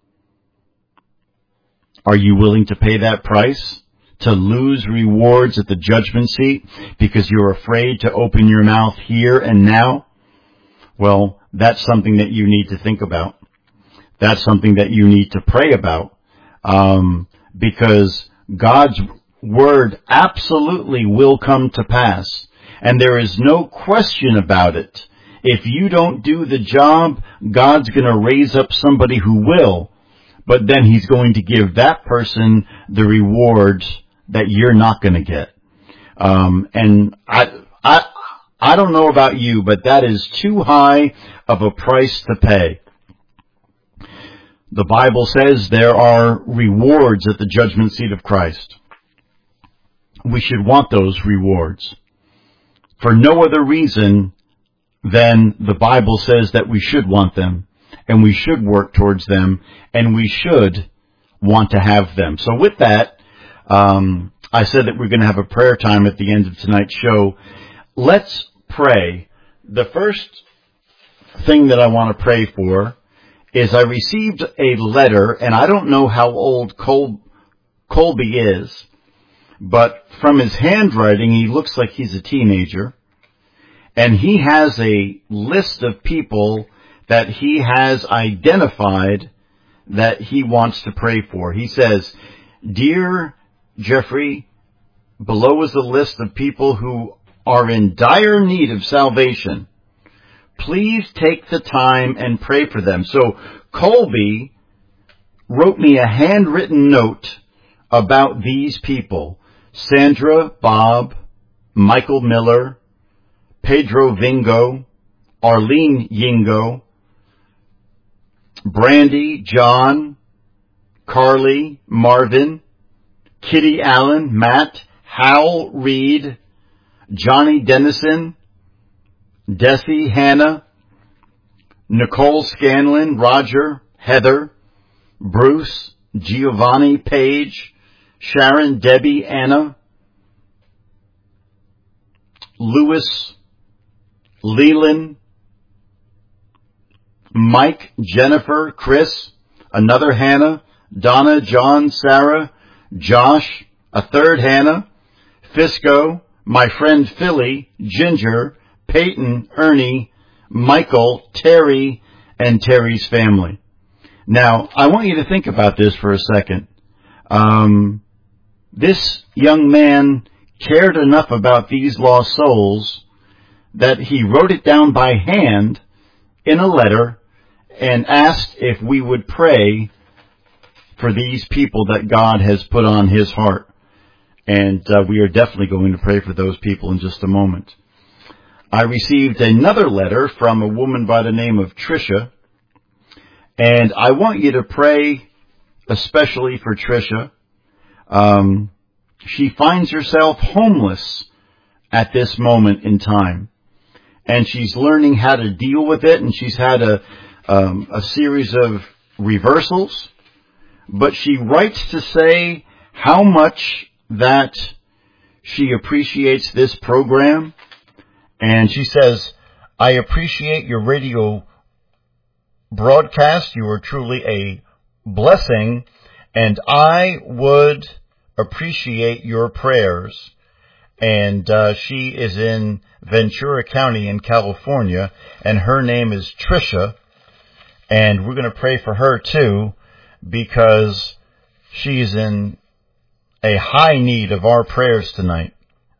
Are you willing to pay that price? To lose rewards at the judgment seat because you're afraid to open your mouth here and now? Well, that's something that you need to think about. That's something that you need to pray about. Um, because God's word absolutely will come to pass. And there is no question about it. If you don't do the job, God's going to raise up somebody who will. But then he's going to give that person the rewards that you're not going to get. Um, and I, I, I don't know about you, but that is too high of a price to pay. The Bible says there are rewards at the judgment seat of Christ. We should want those rewards. For no other reason than the Bible says that we should want them, and we should work towards them, and we should want to have them. So with that, um, I said that we're going to have a prayer time at the end of tonight's show. Let's pray. The first thing that I want to pray for is I received a letter, and I don't know how old Col- Colby is, but from his handwriting, he looks like he's a teenager. And he has a list of people that he has identified that he wants to pray for. He says, "Dear Jeffrey, below is a list of people who are in dire need of salvation. Please take the time and pray for them." So Colby wrote me a handwritten note about these people: Sandra, Bob, Michael Miller, Pedro Vingo, Arlene Yingo, Brandy, John, Carly, Marvin, Kitty Allen, Matt, Hal Reed, Johnny Dennison, Desi, Hannah, Nicole Scanlon, Roger, Heather, Bruce, Giovanni, Paige, Sharon, Debbie, Anna, Louis, Leland, Mike, Jennifer, Chris, another Hannah, Donna, John, Sarah, Josh, a third Hannah, Fisco, my friend Philly, Ginger, Peyton, Ernie, Michael, Terry, and Terry's family. Now, I want you to think about this for a second. Um, this young man cared enough about these lost souls that he wrote it down by hand in a letter and asked if we would pray for these people that God has put on his heart. And uh, we are definitely going to pray for those people in just a moment. I received another letter from a woman by the name of Tricia, and I want you to pray especially for Tricia. Um, she finds herself homeless at this moment in time, and she's learning how to deal with it, and she's had a, um, a series of reversals, but she writes to say how much that she appreciates this program. And she says, "I appreciate your radio broadcast. You are truly a blessing, and I would appreciate your prayers." And uh, she is in Ventura County in California, and her name is Tricia. And we're going to pray for her too, because she's in a high need of our prayers tonight.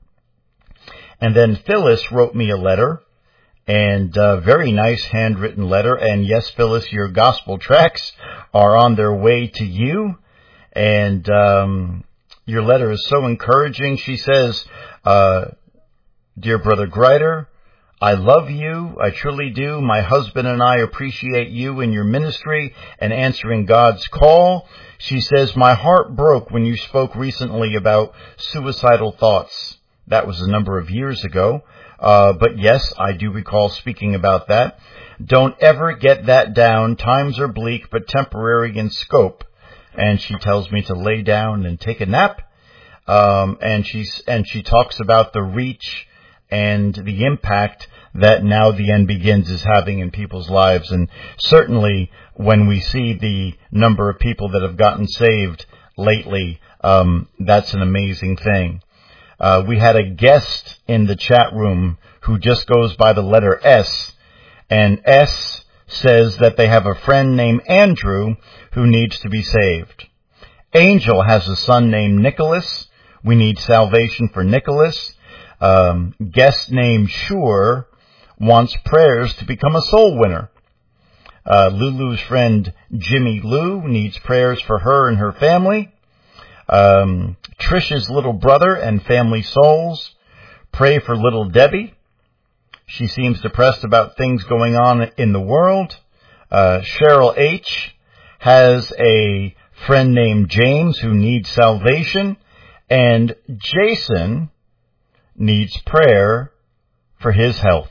And then Phyllis wrote me a letter, and a very nice handwritten letter. And yes, Phyllis, your gospel tracts are on their way to you. And um, your letter is so encouraging. She says, uh, Dear Brother Grider, I love you. I truly do. My husband and I appreciate you and your ministry and answering God's call. She says, my heart broke when you spoke recently about suicidal thoughts. That was a number of years ago. Uh, but yes, I do recall speaking about that. Don't ever get that down. Times are bleak, but temporary in scope. And she tells me to lay down and take a nap. Um, and she's, and she talks about the reach and the impact that Now the End Begins is having in people's lives. And certainly when we see the number of people that have gotten saved lately, um, that's an amazing thing. Uh, we had a guest in the chat room who just goes by the letter S, and S says that they have a friend named Andrew who needs to be saved. Angel has a son named Nicholas. We need salvation for Nicholas. Um, guest named Sure wants prayers to become a soul winner. Uh, Lulu's friend Jimmy Lou needs prayers for her and her family. Um, Trish's little brother and family souls. Pray for little Debbie. She seems depressed about things going on in the world. Uh, Cheryl H. has a friend named James who needs salvation. And Jason needs prayer for his health.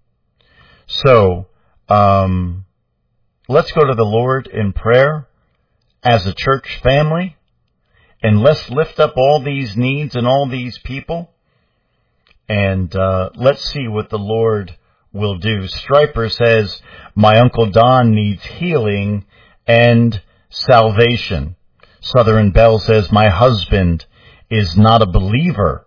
So, um, let's go to the Lord in prayer as a church family, and let's lift up all these needs and all these people, and uh, let's see what the Lord will do. Striper says, my Uncle Don needs healing and salvation. Southern Belle says, my husband is not a believer.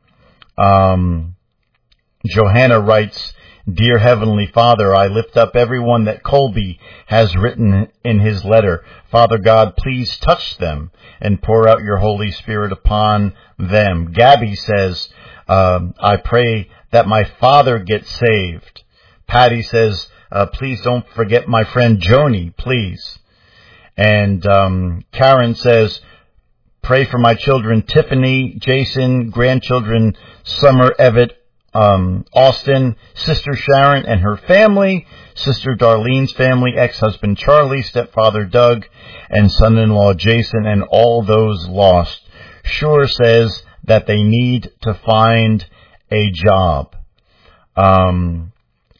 Um, Johanna writes, Dear Heavenly Father, I lift up everyone that Colby has written in his letter. Father God, please touch them and pour out your Holy Spirit upon them. Gabby says, um, I pray that my father gets saved. Patty says, uh, please don't forget my friend Joni, please. And um, Karen says, pray for my children Tiffany, Jason, grandchildren Summer, Evett, Um, Austin, Sister Sharon and her family, Sister Darlene's family, ex-husband Charlie, stepfather Doug, and son-in-law Jason, and all those lost. Sure says that they need to find a job. Um,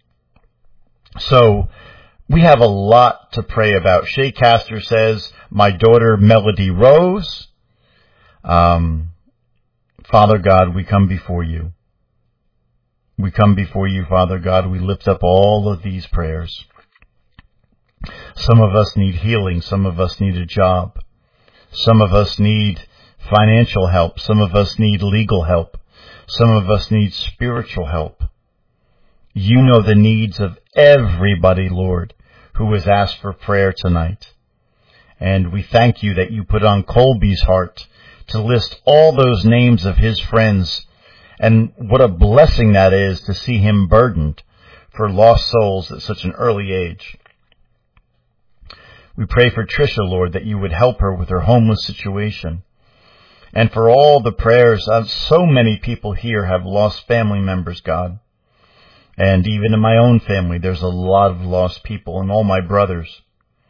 so we have a lot to pray about. Shay Castor says, my daughter Melody Rose. Um, Father God, we come before you. We come before you, Father God. We lift up all of these prayers. Some of us need healing. Some of us need a job. Some of us need financial help. Some of us need legal help. Some of us need spiritual help. You know the needs of everybody, Lord, who has asked for prayer tonight. And we thank you that you put on Colby's heart to list all those names of his friends. And what a blessing that is to see him burdened for lost souls at such an early age. We pray for Tricia, Lord, that you would help her with her homeless situation. And for all the prayers, uh, so many people here have lost family members, God. And even in my own family, there's a lot of lost people, and all my brothers.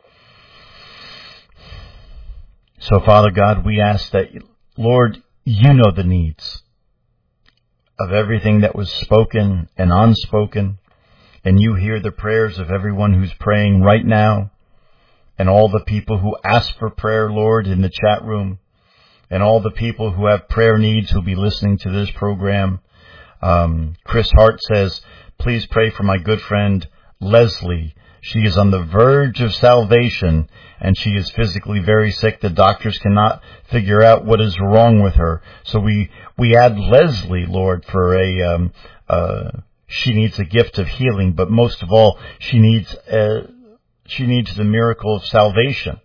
So, Father God, we ask that, Lord, you know the needs of everything that was spoken and unspoken, and you hear the prayers of everyone who's praying right now, and all the people who ask for prayer, Lord, in the chat room, and all the people who have prayer needs who'll be listening to this program. Um, Chris Hart says, please pray for my good friend Leslie. She is on the verge of salvation, and she is physically very sick. The doctors cannot figure out what is wrong with her. So we, we add Leslie, Lord, for a, um, uh, she needs a gift of healing, but most of all, she needs, uh, She needs the miracle of salvation.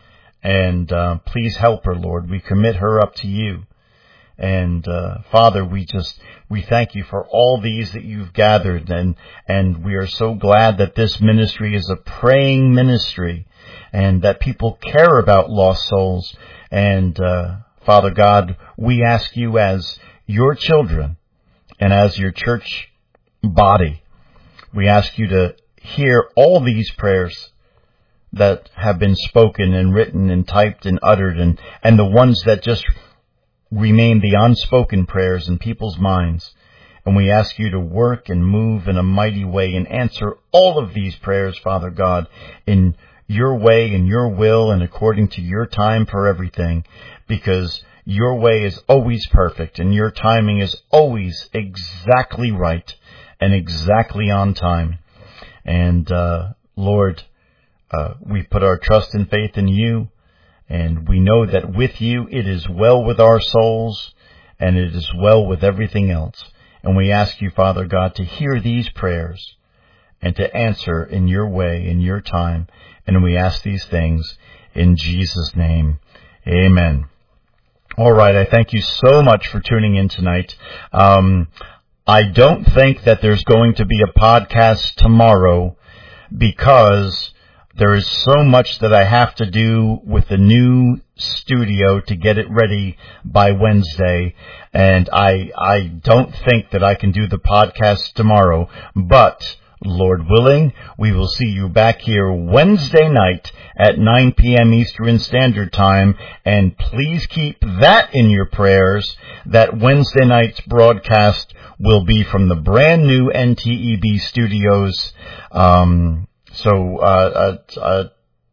And uh, please help her, Lord. We commit her up to you. And uh, Father, we just we thank you for all these that you've gathered, and and we are so glad that this ministry is a praying ministry, and that people care about lost souls. And uh, Father God, we ask you as your children and as your church body, we ask you to hear all these prayers that have been spoken and written and typed and uttered, and and the ones that just remain the unspoken prayers in people's minds. And we ask you to work and move in a mighty way and answer all of these prayers, Father God, in your way, in your will, and according to your time for everything, because your way is always perfect and your timing is always exactly right and exactly on time. And uh, Lord, uh, we put our trust and faith in you. And we know that with you it is well with our souls, and it is well with everything else. And we ask you, Father God, to hear these prayers and to answer in your way, in your time. And we ask these things in Jesus' name. Amen. All right. I thank you so much for tuning in tonight. Um, I don't think that there's going to be a podcast tomorrow because there is so much that I have to do with the new studio to get it ready by Wednesday, and I I don't think that I can do the podcast tomorrow, but Lord willing, we will see you back here Wednesday night at nine p.m. Eastern Standard Time, and please keep that in your prayers, that Wednesday night's broadcast will be from the brand new N T E B studios. Um... So, uh, uh, uh,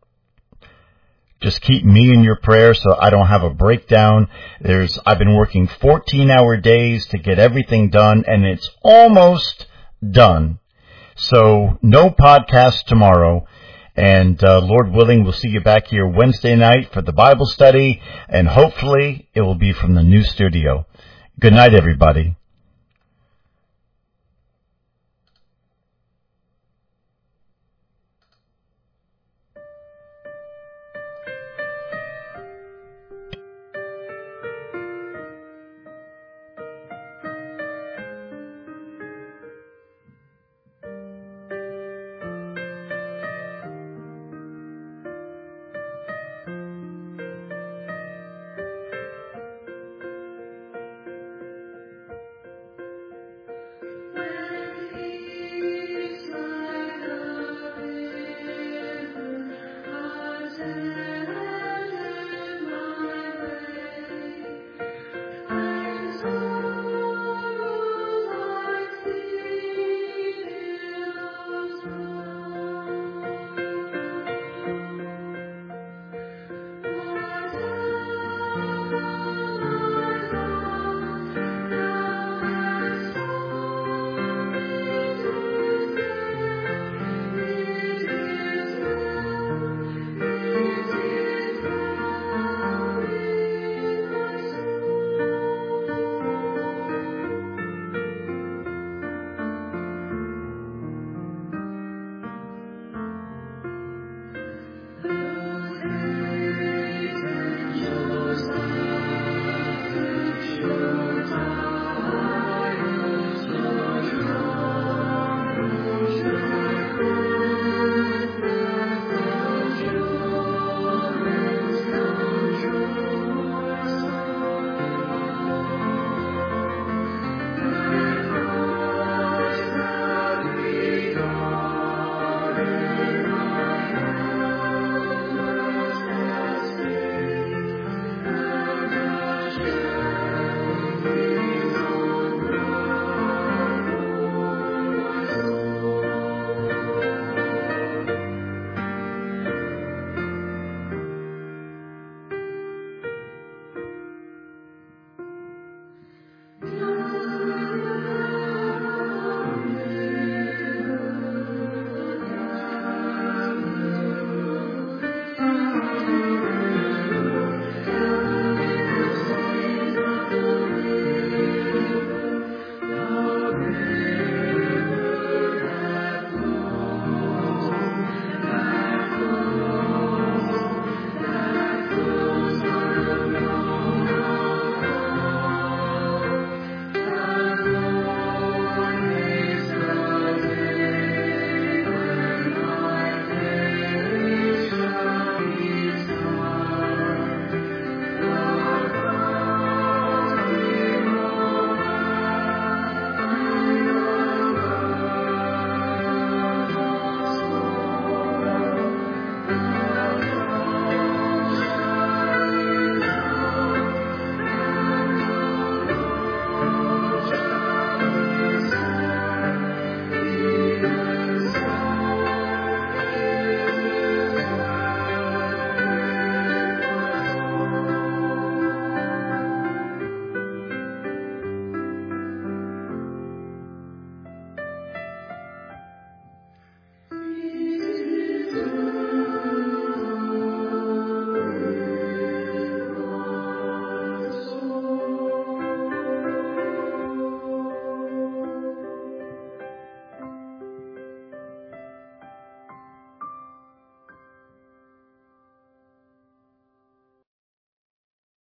just keep me in your prayers so I don't have a breakdown. There's, I've been working fourteen hour days to get everything done, and it's almost done. So, no podcast tomorrow. And, uh, Lord willing, we'll see you back here Wednesday night for the Bible study, and hopefully it will be from the new studio. Good night, everybody.